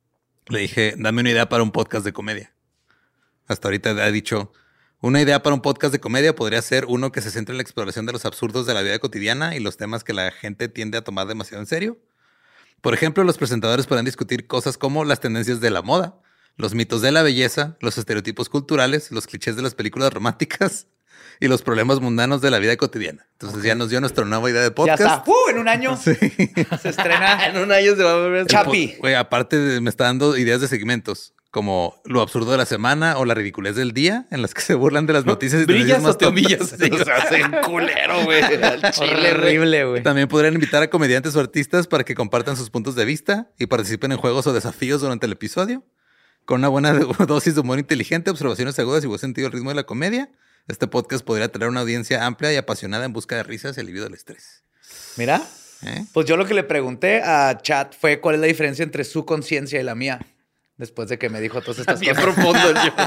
Le dije, dame una idea para un podcast de comedia. Hasta ahorita ha dicho, una idea para un podcast de comedia podría ser uno que se centre en la exploración de los absurdos de la vida cotidiana y los temas que la gente tiende a tomar demasiado en serio. Por ejemplo, los presentadores podrán discutir cosas como las tendencias de la moda, los mitos de la belleza, los estereotipos culturales, los clichés de las películas románticas y los problemas mundanos de la vida cotidiana. Entonces ya nos dio nuestra nueva idea de Ya podcast. está. ¡Uh! En un año se estrena. En un año se va a volver a... Chapi. Güey, aparte de- me está dando ideas de segmentos, como lo absurdo de la semana o la ridiculez del día, en las que se burlan de las noticias y ¿Brillas tendencias o te humillas? tontas. O sea, hacen culero, güey. Al chile, güey. Horrible, güey. También podrían invitar a comediantes o artistas para que compartan sus puntos de vista y participen en juegos o desafíos durante el episodio. Con una buena dosis de humor inteligente, observaciones agudas y buen sentido del ritmo de la comedia, este podcast podría atraer una audiencia amplia y apasionada en busca de risas y alivio del estrés. Mira, ¿Eh? pues yo lo que le pregunté a Chat fue cuál es la diferencia entre su conciencia y la mía. Después de que me dijo todas estas Bien cosas. profundo el yo.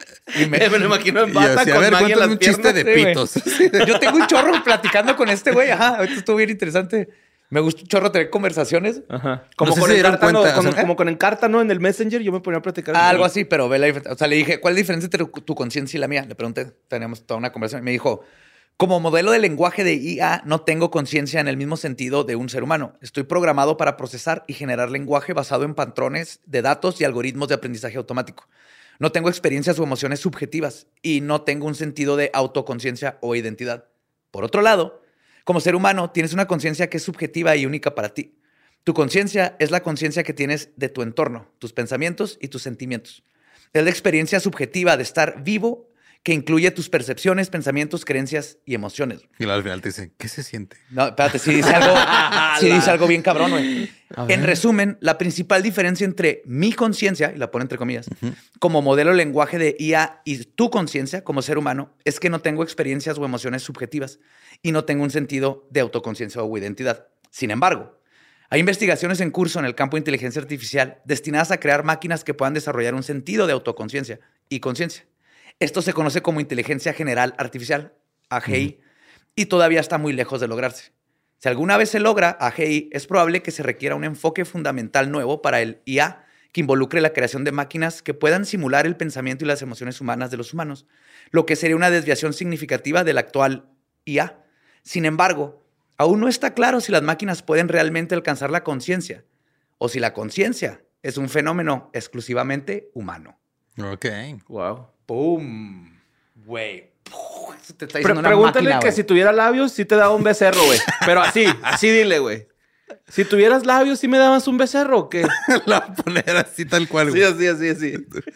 Y me- Me lo imagino en Y yo bata así, a con ver, magia en cuéntame las un chiste piernas. de Sí, güey. pitos. Yo tengo un chorro platicando con este güey. Ajá, ahorita estuvo bien interesante. Me gusta un chorro tener conversaciones. Ajá. Como No sé con si se dieron Encártano, cuenta, con- o sea, como con Encártano en el Messenger, yo me ponía a platicar. Ah, algo así, pero ve la diferencia. O sea, le dije, ¿cuál es la diferencia entre tu, tu conciencia y la mía? Le pregunté, teníamos toda una conversación. Y me dijo, como modelo de lenguaje de I A, no tengo conciencia en el mismo sentido de un ser humano. Estoy programado para procesar y generar lenguaje basado en patrones de datos y algoritmos de aprendizaje automático. No tengo experiencias o emociones subjetivas y no tengo un sentido de autoconciencia o identidad. Por otro lado, como ser humano, tienes una conciencia que es subjetiva y única para ti. Tu conciencia es la conciencia que tienes de tu entorno, tus pensamientos y tus sentimientos. Es la experiencia subjetiva de estar vivo que incluye tus percepciones, pensamientos, creencias y emociones. Y luego al final te dice, ¿qué se siente? No, espérate, sí dice algo, sí dice algo bien cabrón, güey. En resumen, la principal diferencia entre mi conciencia, y la pone entre comillas, como modelo de lenguaje de I A y tu conciencia como ser humano, es que no tengo experiencias o emociones subjetivas y no tengo un sentido de autoconciencia o identidad. Sin embargo, hay investigaciones en curso en el campo de inteligencia artificial destinadas a crear máquinas que puedan desarrollar un sentido de autoconciencia y conciencia. Esto se conoce como inteligencia general artificial, A G I, y todavía está muy lejos de lograrse. Si alguna vez se logra A G I, es probable que se requiera un enfoque fundamental nuevo para el I A que involucre la creación de máquinas que puedan simular el pensamiento y las emociones humanas de los humanos, lo que sería una desviación significativa del actual I A. Sin embargo, aún no está claro si las máquinas pueden realmente alcanzar la conciencia o si la conciencia es un fenómeno exclusivamente humano. Ok. Wow. ¡Pum! Güey. Eso te está Pre- diciendo una pregúntale máquina, que güey. si tuviera labios, sí te daba un becerro, güey. Pero así, así dile, güey. Si tuvieras labios, ¿sí me dabas un becerro o qué? La voy a poner así tal cual. Sí, güey. así, así, así.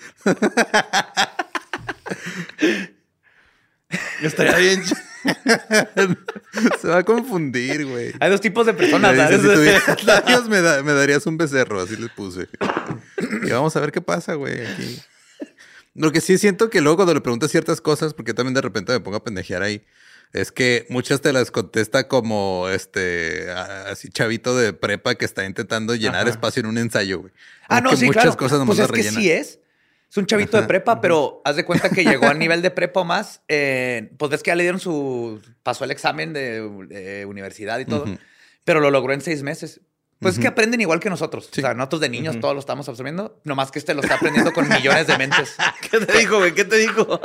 Estaría bien. ch- Se va a confundir, güey. Hay dos tipos de personas, Le dice, ¿sabes? si tuvieras labios, me, da- me darías un becerro, así les puse. Y vamos a ver qué pasa, güey, aquí. Lo que sí siento que luego cuando le preguntas ciertas cosas, porque también de repente me pongo a pendejear ahí, es que muchas te las contesta como este así chavito de prepa que está intentando llenar Ajá. espacio en un ensayo, güey. Ah, no, que sí, muchas claro. cosas nomás Pues es las que rellena. sí es. Es un chavito Ajá, de prepa, ajá. pero haz de cuenta que llegó a nivel de prepa o más. Eh, pues ves que ya le dieron su... Pasó el examen de, de universidad y todo. Ujú. Pero lo logró en seis meses. Pues es que Ujú. aprenden igual que nosotros. Sí. O sea, nosotros de niños Ujú. todos lo estamos absorbiendo. Nomás que este lo está aprendiendo con millones de mentes. ¿Qué te dijo, güey? ¿Qué te dijo?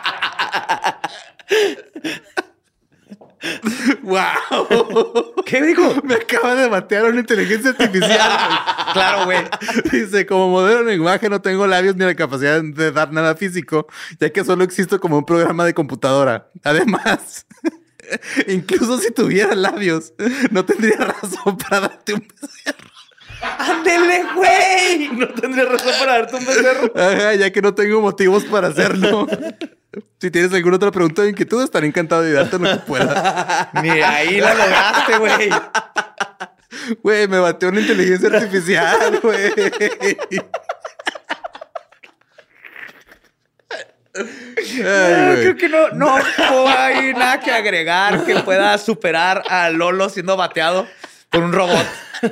¡Wow! ¿Qué dijo? Me acaba de batear una inteligencia artificial. Claro, güey. Dice, como modelo de lenguaje no tengo labios ni la capacidad de dar nada físico, ya que solo existo como un programa de computadora. Además, incluso si tuviera labios, no tendría razón para darte un becerro. ¡Ándele, güey! No tendría razón para darte un becerro. Ajá, ya que no tengo motivos para hacerlo. Si tienes alguna otra pregunta o inquietud, estaré encantado de ayudarte en lo que pueda. Ni ahí la lograste, güey. Güey, me bateó una inteligencia artificial, güey. Ay, Ah, güey. creo que no, no hay nada que agregar que pueda superar a Lolo siendo bateado por un robot.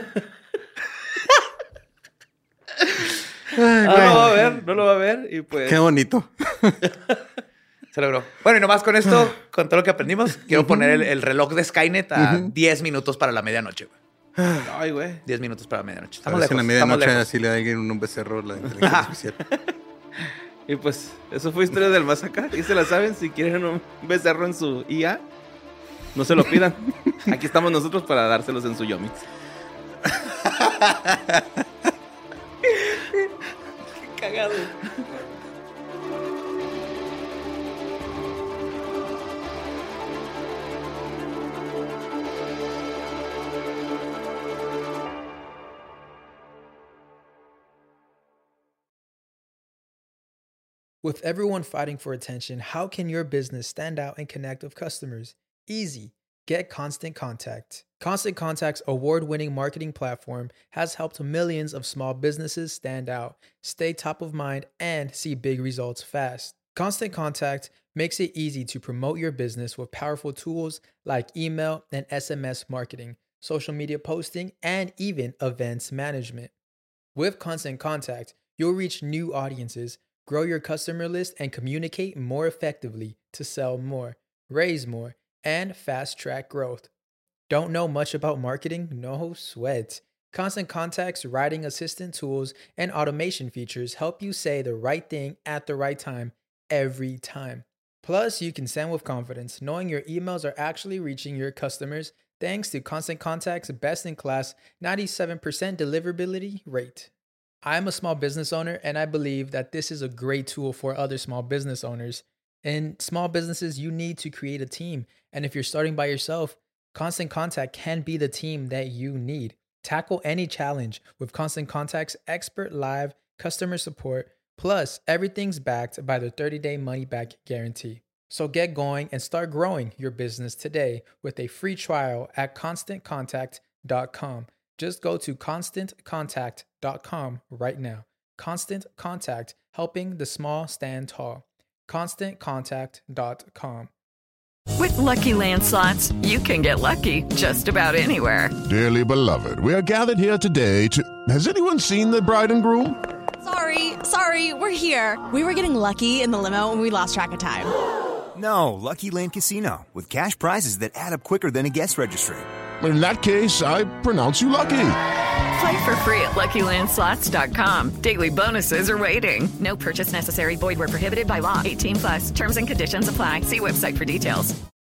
No lo va a ver, no lo va a ver. Y pues. Qué bonito. Se logró. Bueno, y nomás con esto, con todo lo que aprendimos, quiero poner el, el reloj de Skynet a diez minutos para la medianoche, güey. Ay, güey. diez minutos para la medianoche. A Estamos ver si lejos. en la estamos medianoche lejos. así le da a alguien un becerro la inteligencia artificial. Y pues, eso fue Historia del Más Acá. Y se la saben, si quieren un becerro en su I A, no se lo pidan. Aquí estamos nosotros para dárselos en su Yomi. Qué cagado. With everyone fighting for attention, how can your business stand out and connect with customers? Easy. Get Constant Contact. Constant Contact's award-winning marketing platform has helped millions of small businesses stand out, stay top of mind, and see big results fast. Constant Contact makes it easy to promote your business with powerful tools like email and S M S marketing, social media posting, and even events management. With Constant Contact, you'll reach new audiences, grow your customer list, and communicate more effectively to sell more, raise more, and fast-track growth. Don't know much about marketing? No sweat. Constant Contact's writing assistant tools and automation features help you say the right thing at the right time every time. Plus, you can send with confidence, knowing your emails are actually reaching your customers thanks to Constant Contact's best-in-class ninety-seven percent deliverability rate. I'm a small business owner, and I believe that this is a great tool for other small business owners. In small businesses, you need to create a team. And if you're starting by yourself, Constant Contact can be the team that you need. Tackle any challenge with Constant Contact's expert live customer support. Plus, everything's backed by the thirty-day money-back guarantee. So get going and start growing your business today with a free trial at constant contact dot com. Just go to constant contact dot com right now. Constant Contact, helping the small stand tall. constant contact dot com. With Lucky Land Slots, you can get lucky just about anywhere. Dearly beloved, we are gathered here today to... Has anyone seen the bride and groom? Sorry, sorry, we're here. We were getting lucky in the limo and we lost track of time. No, Lucky Land Casino, with cash prizes that add up quicker than a guest registry. In that case, I pronounce you lucky. Play for free at lucky land slots dot com. Daily bonuses are waiting. No purchase necessary. Void where prohibited by law. eighteen plus. Terms and conditions apply. See website for details.